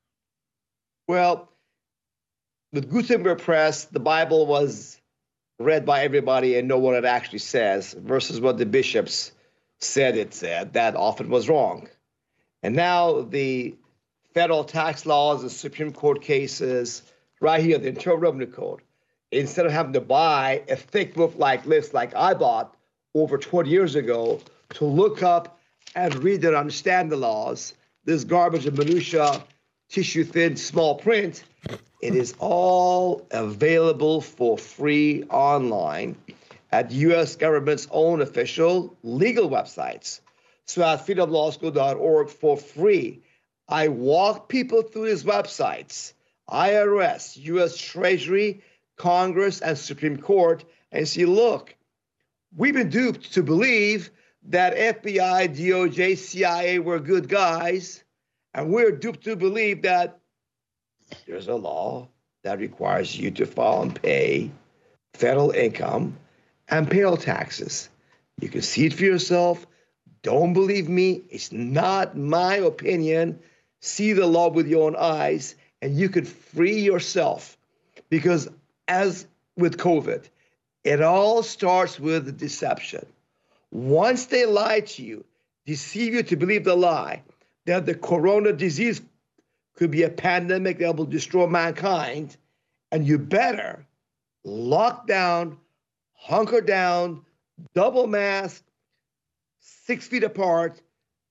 Well, with Gutenberg Press, the Bible was read by everybody and know what it actually says, versus what the bishops said it said. That often was wrong. And now the federal tax laws, the Supreme Court cases, right here, the Internal Revenue Code, instead of having to buy a thick book like this, like I bought over twenty years ago, to look up and read and understand the laws, this garbage of minutia, tissue thin, small print, it is all available for free online at U S government's own official legal websites. So at freedom law school dot org for free, I walk people through these websites, I R S, U S Treasury, Congress, and Supreme Court, and see, look, we've been duped to believe that F B I, D O J, C I A were good guys, and we're duped to believe that there's a law that requires you to file and pay federal income and payroll taxes. You can see it for yourself. Don't believe me. It's not my opinion. See the law with your own eyes, and you could free yourself. Because as with COVID, it all starts with deception. Once they lie to you, deceive you to believe the lie that the corona disease could be a pandemic that will destroy mankind, and you better lock down, hunker down, double mask, six feet apart,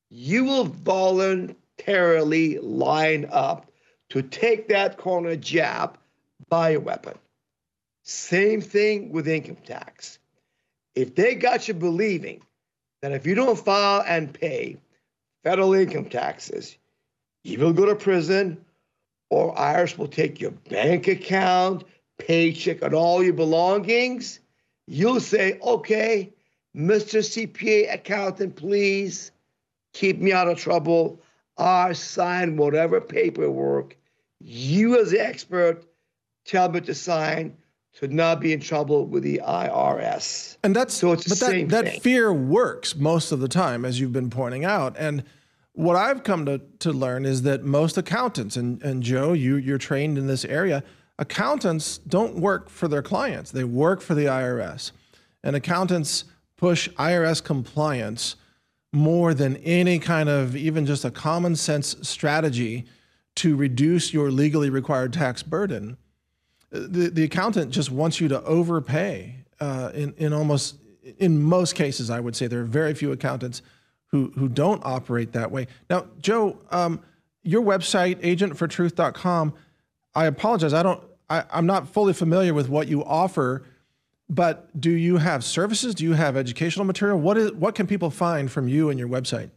you will voluntarily line up to take that corner jab, buy a weapon. Same thing with income tax. If they got you believing that if you don't file and pay federal income taxes, you will go to prison, or I R S will take your bank account, paycheck, and all your belongings, you'll say, okay, Mister C P A accountant, please keep me out of trouble. I sign whatever paperwork you as the expert tell me to sign to not be in trouble with the I R S. And that's so it's the but same that, thing. That fear works most of the time, as you've been pointing out. And what I've come to, to learn is that most accountants, and, and Joe, you, you're trained in this area, accountants don't work for their clients. They work for the I R S. And accountants push I R S compliance more than any kind of even just a common sense strategy to reduce your legally required tax burden. The, the accountant just wants you to overpay uh, in, in almost, in most cases, I would say. There are very few accountants who, who don't operate that way. Now, Joe, um, your website, agent for truth dot com, I apologize, I don't, I, I'm not fully familiar with what you offer, but do you have services? Do you have educational material? What is, what can people find from you and your website?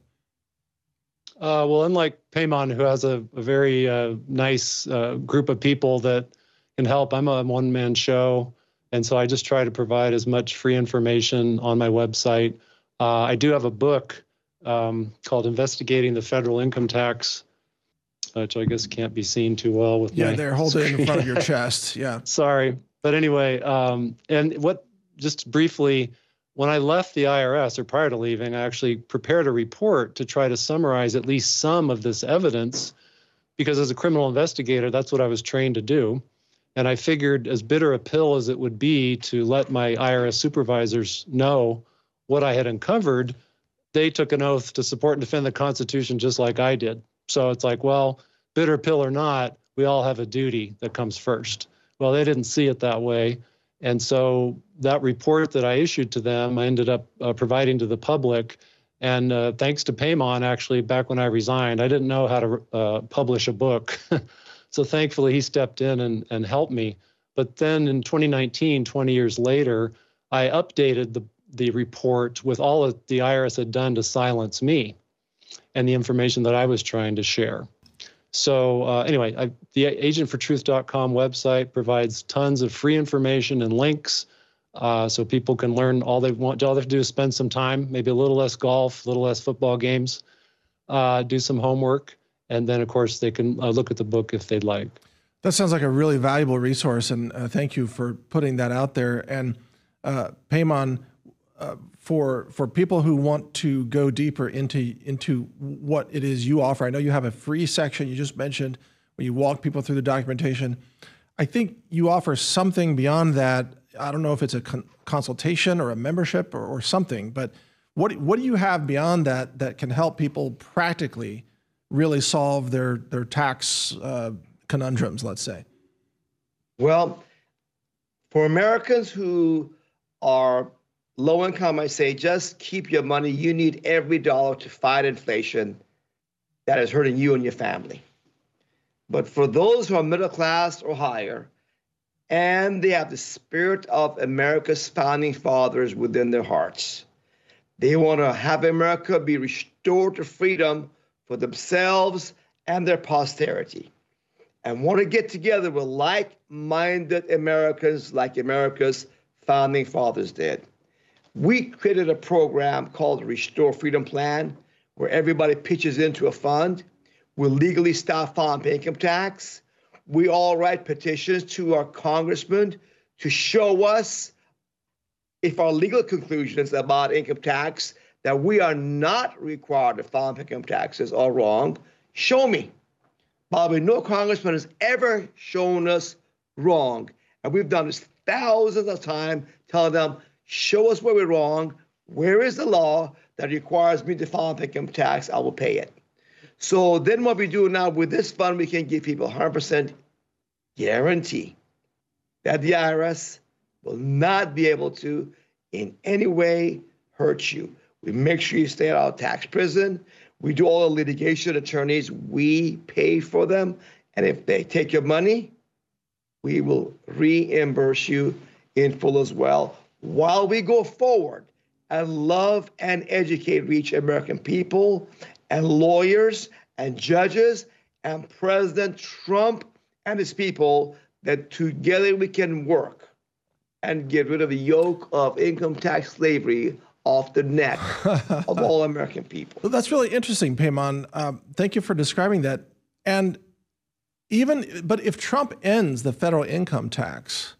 Uh, well, unlike Paymon, who has a, a very uh, nice uh, group of people that can help, I'm a one-man show, and so I just try to provide as much free information on my website. Uh, I do have a book um, called Investigating the Federal Income Tax, which I guess can't be seen too well with yeah, my they're holding it in front of your Yeah. chest. Yeah. Sorry. But anyway, um, and what, just briefly, when I left the I R S, or prior to leaving, I actually prepared a report to try to summarize at least some of this evidence, because as a criminal investigator, that's what I was trained to do. And I figured, as bitter a pill as it would be to let my I R S supervisors know what I had uncovered, they took an oath to support and defend the Constitution just like I did. So it's like, well, bitter pill or not, we all have a duty that comes first. Well, they didn't see it that way. And so that report that I issued to them, I ended up uh, providing to the public. And uh, thanks to Paymon, actually, back when I resigned, I didn't know how to uh, publish a book. So thankfully, he stepped in and, and helped me. But then in twenty nineteen, twenty years later, I updated the, the report with all that the I R S had done to silence me and the information that I was trying to share. So uh, anyway, I, the agent for truth dot com website provides tons of free information and links, uh, so people can learn all they want. All they have to do is spend some time, maybe a little less golf, a little less football games, uh, do some homework, and then, of course, they can uh, look at the book if they'd like. That sounds like a really valuable resource, and uh, thank you for putting that out there. And uh, Paymon, uh, for for people who want to go deeper into into what it is you offer, I know you have a free section you just mentioned where you walk people through the documentation. I think you offer something beyond that. I don't know if it's a con- consultation or a membership or, or something, but what what do you have beyond that that can help people practically really solve their their tax uh, conundrums, let's say? Well, for Americans who are low income, I say just keep your money. You need every dollar to fight inflation that is hurting you and your family. But for those who are middle class or higher, and they have the spirit of America's founding fathers within their hearts, they want to have America be restored to freedom for themselves and their posterity, and want to get together with like-minded Americans like America's founding fathers did. We created a program called the Restore Freedom Plan, where everybody pitches into a fund. We'll legally stop filing income tax. We all write petitions to our congressmen to show us if our legal conclusions about income tax that we are not required to file income taxes are wrong. Show me. Bobby, no congressman has ever shown us wrong. And we've done this thousands of times, telling them, show us where we're wrong. Where is the law that requires me to file income tax? I will pay it. So then what we do now with this fund, we can give people one hundred percent guarantee that the I R S will not be able to in any way hurt you. We make sure you stay out of tax prison. We do all the litigation attorneys. We pay for them. And if they take your money, we will reimburse you in full as well, while we go forward and love and educate, reach American people and lawyers and judges and President Trump and his people, that together we can work and get rid of the yoke of income tax slavery off the neck of all American people. Well, that's really interesting, Payman. Um, thank you for describing that. And even, but if Trump ends the federal income tax,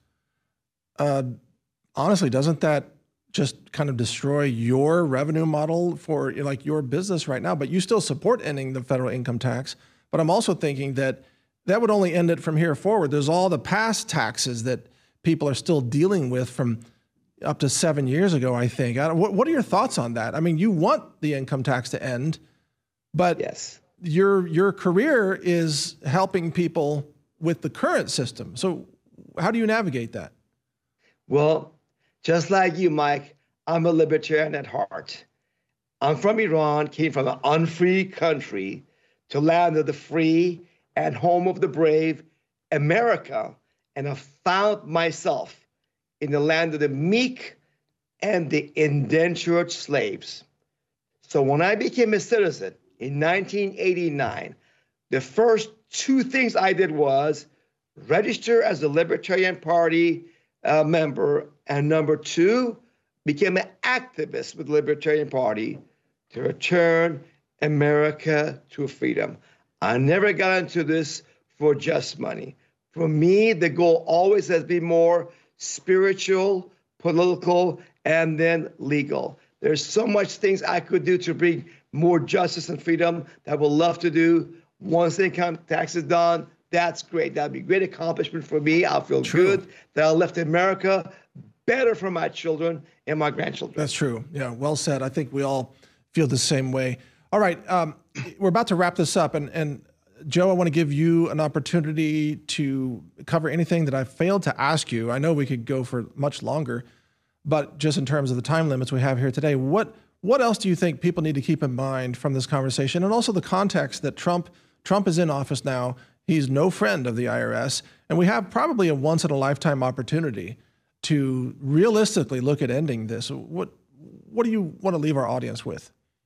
uh, honestly, doesn't that just kind of destroy your revenue model for like your business right now? But you still support ending the federal income tax. But I'm also thinking that that would only end it from here forward. There's all the past taxes that people are still dealing with from up to seven years ago, I think. I don't, what, what are your thoughts on that? I mean, you want the income tax to end, but yes, your your career is helping people with the current system. So how do you navigate that? Well, just like you, Mike, I'm a libertarian at heart. I'm from Iran, came from an unfree country to land of the free and home of the brave, America, and I found myself in the land of the meek and the indentured slaves. So when I became a citizen in nineteen eighty-nine, the first two things I did was register as a Libertarian Party uh, member, and number two, became an activist with the Libertarian Party to return America to freedom. I never got into this for just money. For me, the goal always has been more spiritual, political, and then legal. There's so much things I could do to bring more justice and freedom that I would love to do. Once the income tax is done, that's great. That'd be a great accomplishment for me. I'll feel True. good that I left America better for my children and my grandchildren. That's true. Yeah, well said. I think we all feel the same way. All right, um, we're about to wrap this up, and, and Joe, I want to give you an opportunity to cover anything that I failed to ask you. I know we could go for much longer, but just in terms of the time limits we have here today, what what else do you think people need to keep in mind from this conversation, and also the context that Trump Trump is in office now? He's no friend of the I R S, and we have probably a once-in-a-lifetime opportunity to realistically look at ending this. What what do you want to leave our audience with?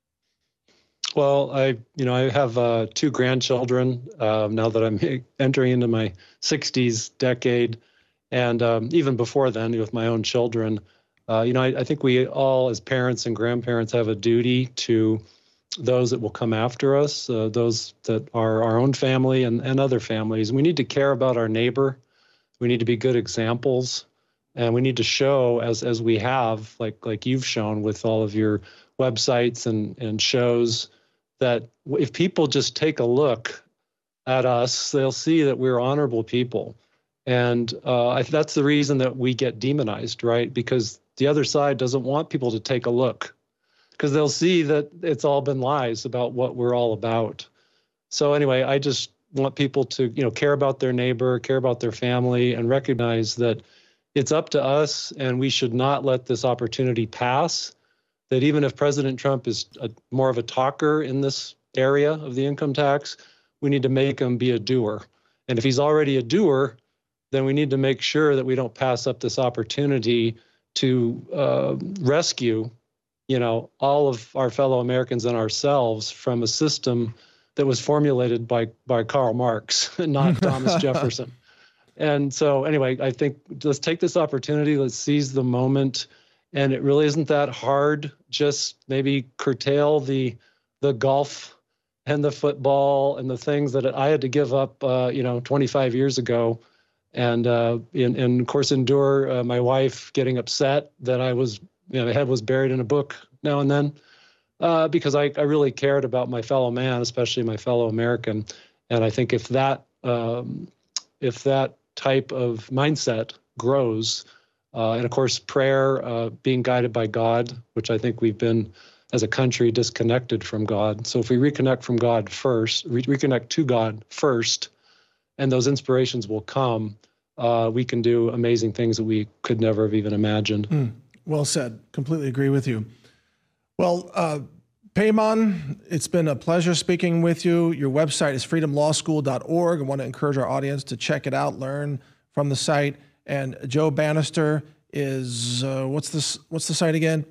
Well, I, you know, I have uh, two grandchildren um, now that I'm entering into my sixties decade, and um, even before then, with my own children, uh, you know, I, I think we all, as parents and grandparents, have a duty to those that will come after us, uh, those that are our own family and, and other families. We need to care about our neighbor. We need to be good examples, and we need to show, as as we have, like like you've shown with all of your websites and and shows, that if people just take a look at us, they'll see that we're honorable people. And uh, I, that's the reason that we get demonized, right? Because the other side doesn't want people to take a look, because they'll see that it's all been lies about what we're all about. So anyway, I just want people to, you know, care about their neighbor, care about their family, and recognize that it's up to us, and we should not let this opportunity pass. That even if President Trump is a, more of a talker in this area of the income tax, we need to make him be a doer. And if he's already a doer, then we need to make sure that we don't pass up this opportunity to uh, rescue, you know, all of our fellow Americans and ourselves from a system that was formulated by by Karl Marx, not Thomas Jefferson. And so anyway, I think let's take this opportunity, let's seize the moment. And it really isn't that hard. Just maybe curtail the the golf and the football and the things that I had to give up, uh, you know, twenty-five years ago, and uh, and, and of course endure uh, my wife getting upset that I was, you know, my head was buried in a book now and then, uh, because I, I really cared about my fellow man, especially my fellow American. And I think if that um, if that type of mindset grows. Uh, and of course, prayer, uh, being guided by God, which I think we've been, as a country, disconnected from God. So if we reconnect from God first, re- reconnect to God first, and those inspirations will come, uh, we can do amazing things that we could never have even imagined. Mm, well said. Completely agree with you. Well, uh, Payman, it's been a pleasure speaking with you. Your website is freedom law school dot org. I want to encourage our audience to check it out, learn from the site. And Joe Banister is, uh, what's this? What's the site again?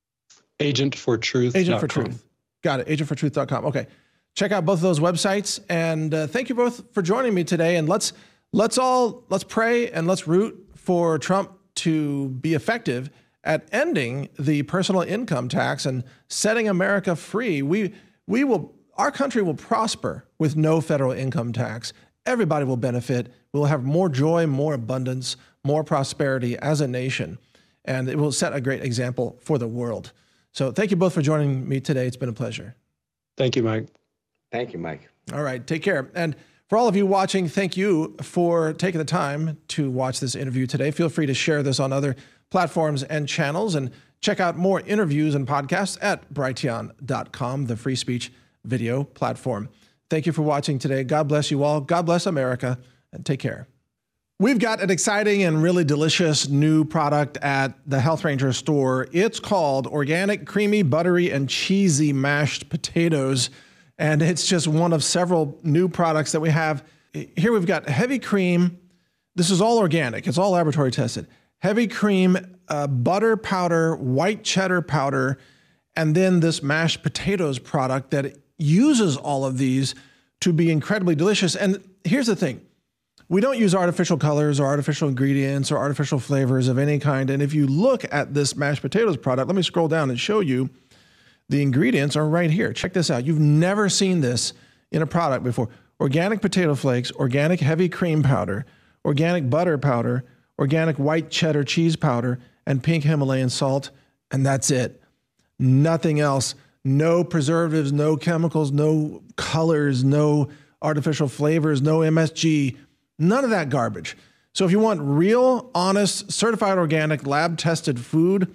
agent for truth. Agent for Truth. Got it. agent for truth dot com. Okay. Check out both of those websites. And uh, thank you both for joining me today. And let's let's all, let's pray and let's root for Trump to be effective at ending the personal income tax and setting America free. We we will our country will prosper with no federal income tax. Everybody will benefit. We'll have more joy, more abundance, more prosperity as a nation, and it will set a great example for the world. So thank you both for joining me today. It's been a pleasure. Thank you, Mike. Thank you, Mike. All right, take care. And for all of you watching, thank you for taking the time to watch this interview today. Feel free to share this on other platforms and channels, and check out more interviews and podcasts at brighteon dot com, the free speech video platform. Thank you for watching today. God bless you all. God bless America, and take care. We've got an exciting and really delicious new product at the Health Ranger store. It's called Organic Creamy, Buttery, and Cheesy Mashed Potatoes, and it's just one of several new products that we have. Here we've got heavy cream. This is all organic. It's all laboratory tested. Heavy cream, uh, butter powder, white cheddar powder, and then this mashed potatoes product that uses all of these to be incredibly delicious. And here's the thing. We don't use artificial colors or artificial ingredients or artificial flavors of any kind. And if you look at this mashed potatoes product, let me scroll down and show you the ingredients are right here. Check this out. You've never seen this in a product before. Organic potato flakes, organic heavy cream powder, organic butter powder, organic white cheddar cheese powder, and pink Himalayan salt, and that's it. Nothing else. No preservatives, no chemicals, no colors, no artificial flavors, no M S G, none of that garbage. So if you want real, honest, certified organic, lab-tested food,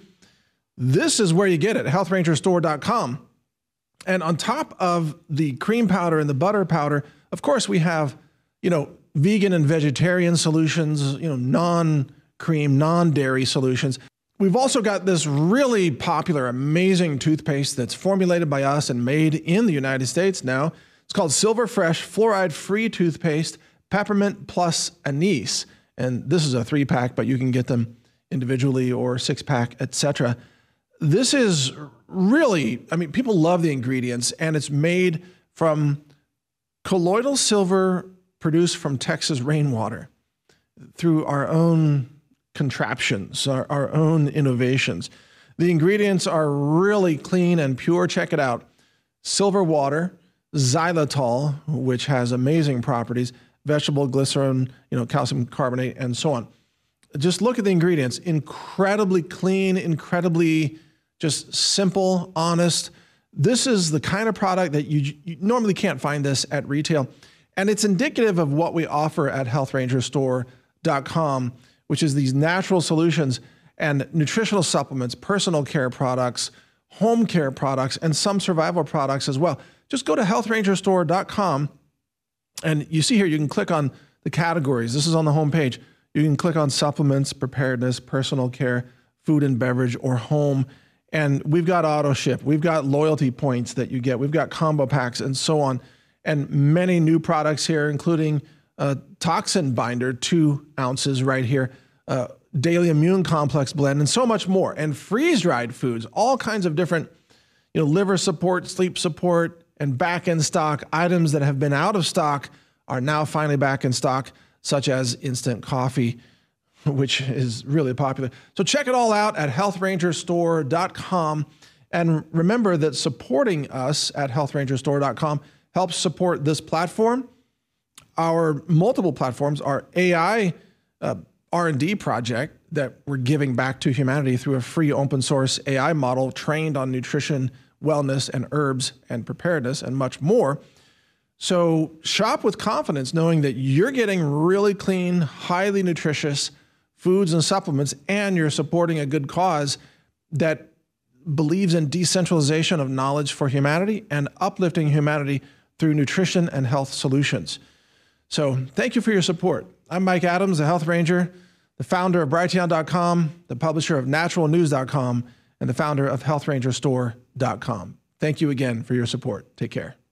this is where you get it, health ranger store dot com. And on top of the cream powder and the butter powder, of course, we have, you know, vegan and vegetarian solutions, you know, non-cream, non-dairy solutions. We've also got this really popular, amazing toothpaste that's formulated by us and made in the United States now. It's called Silver Fresh Fluoride-Free Toothpaste, Peppermint Plus Anise. And this is a three-pack, but you can get them individually or six-pack, et cetera. This is really, I mean, people love the ingredients, and it's made from colloidal silver produced from Texas rainwater through our own contraptions, our, our own innovations. The ingredients are really clean and pure. Check it out. Silver water, xylitol, which has amazing properties, vegetable glycerin, you know, calcium carbonate, and so on. Just look at the ingredients. Incredibly clean, incredibly just simple, honest. This is the kind of product that you, you normally can't find this at retail. And it's indicative of what we offer at health ranger store dot com, which is these natural solutions and nutritional supplements, personal care products, home care products, and some survival products as well. Just go to health ranger store dot com, and you see here, you can click on the categories. This is on the home page. You can click on supplements, preparedness, personal care, food and beverage, or home. And we've got auto ship. We've got loyalty points that you get. We've got combo packs and so on. And many new products here, including a toxin binder, two ounces right here, uh, daily immune complex blend, and so much more. And freeze-dried foods, all kinds of different, you know, liver support, sleep support, and back-in stock items that have been out of stock are now finally back in stock, such as instant coffee, which is really popular. So check it all out at health ranger store dot com. And remember that supporting us at health ranger store dot com helps support this platform. Our multiple platforms, our A I uh, R and D project that we're giving back to humanity through a free open source A I model trained on nutrition, wellness, and herbs and preparedness and much more. So shop with confidence knowing that you're getting really clean, highly nutritious foods and supplements, and you're supporting a good cause that believes in decentralization of knowledge for humanity and uplifting humanity through nutrition and health solutions. So thank you for your support. I'm Mike Adams, the Health Ranger, the founder of brighteon dot com, the publisher of natural news dot com, and the founder of health ranger store dot com. Thank you again for your support. Take care.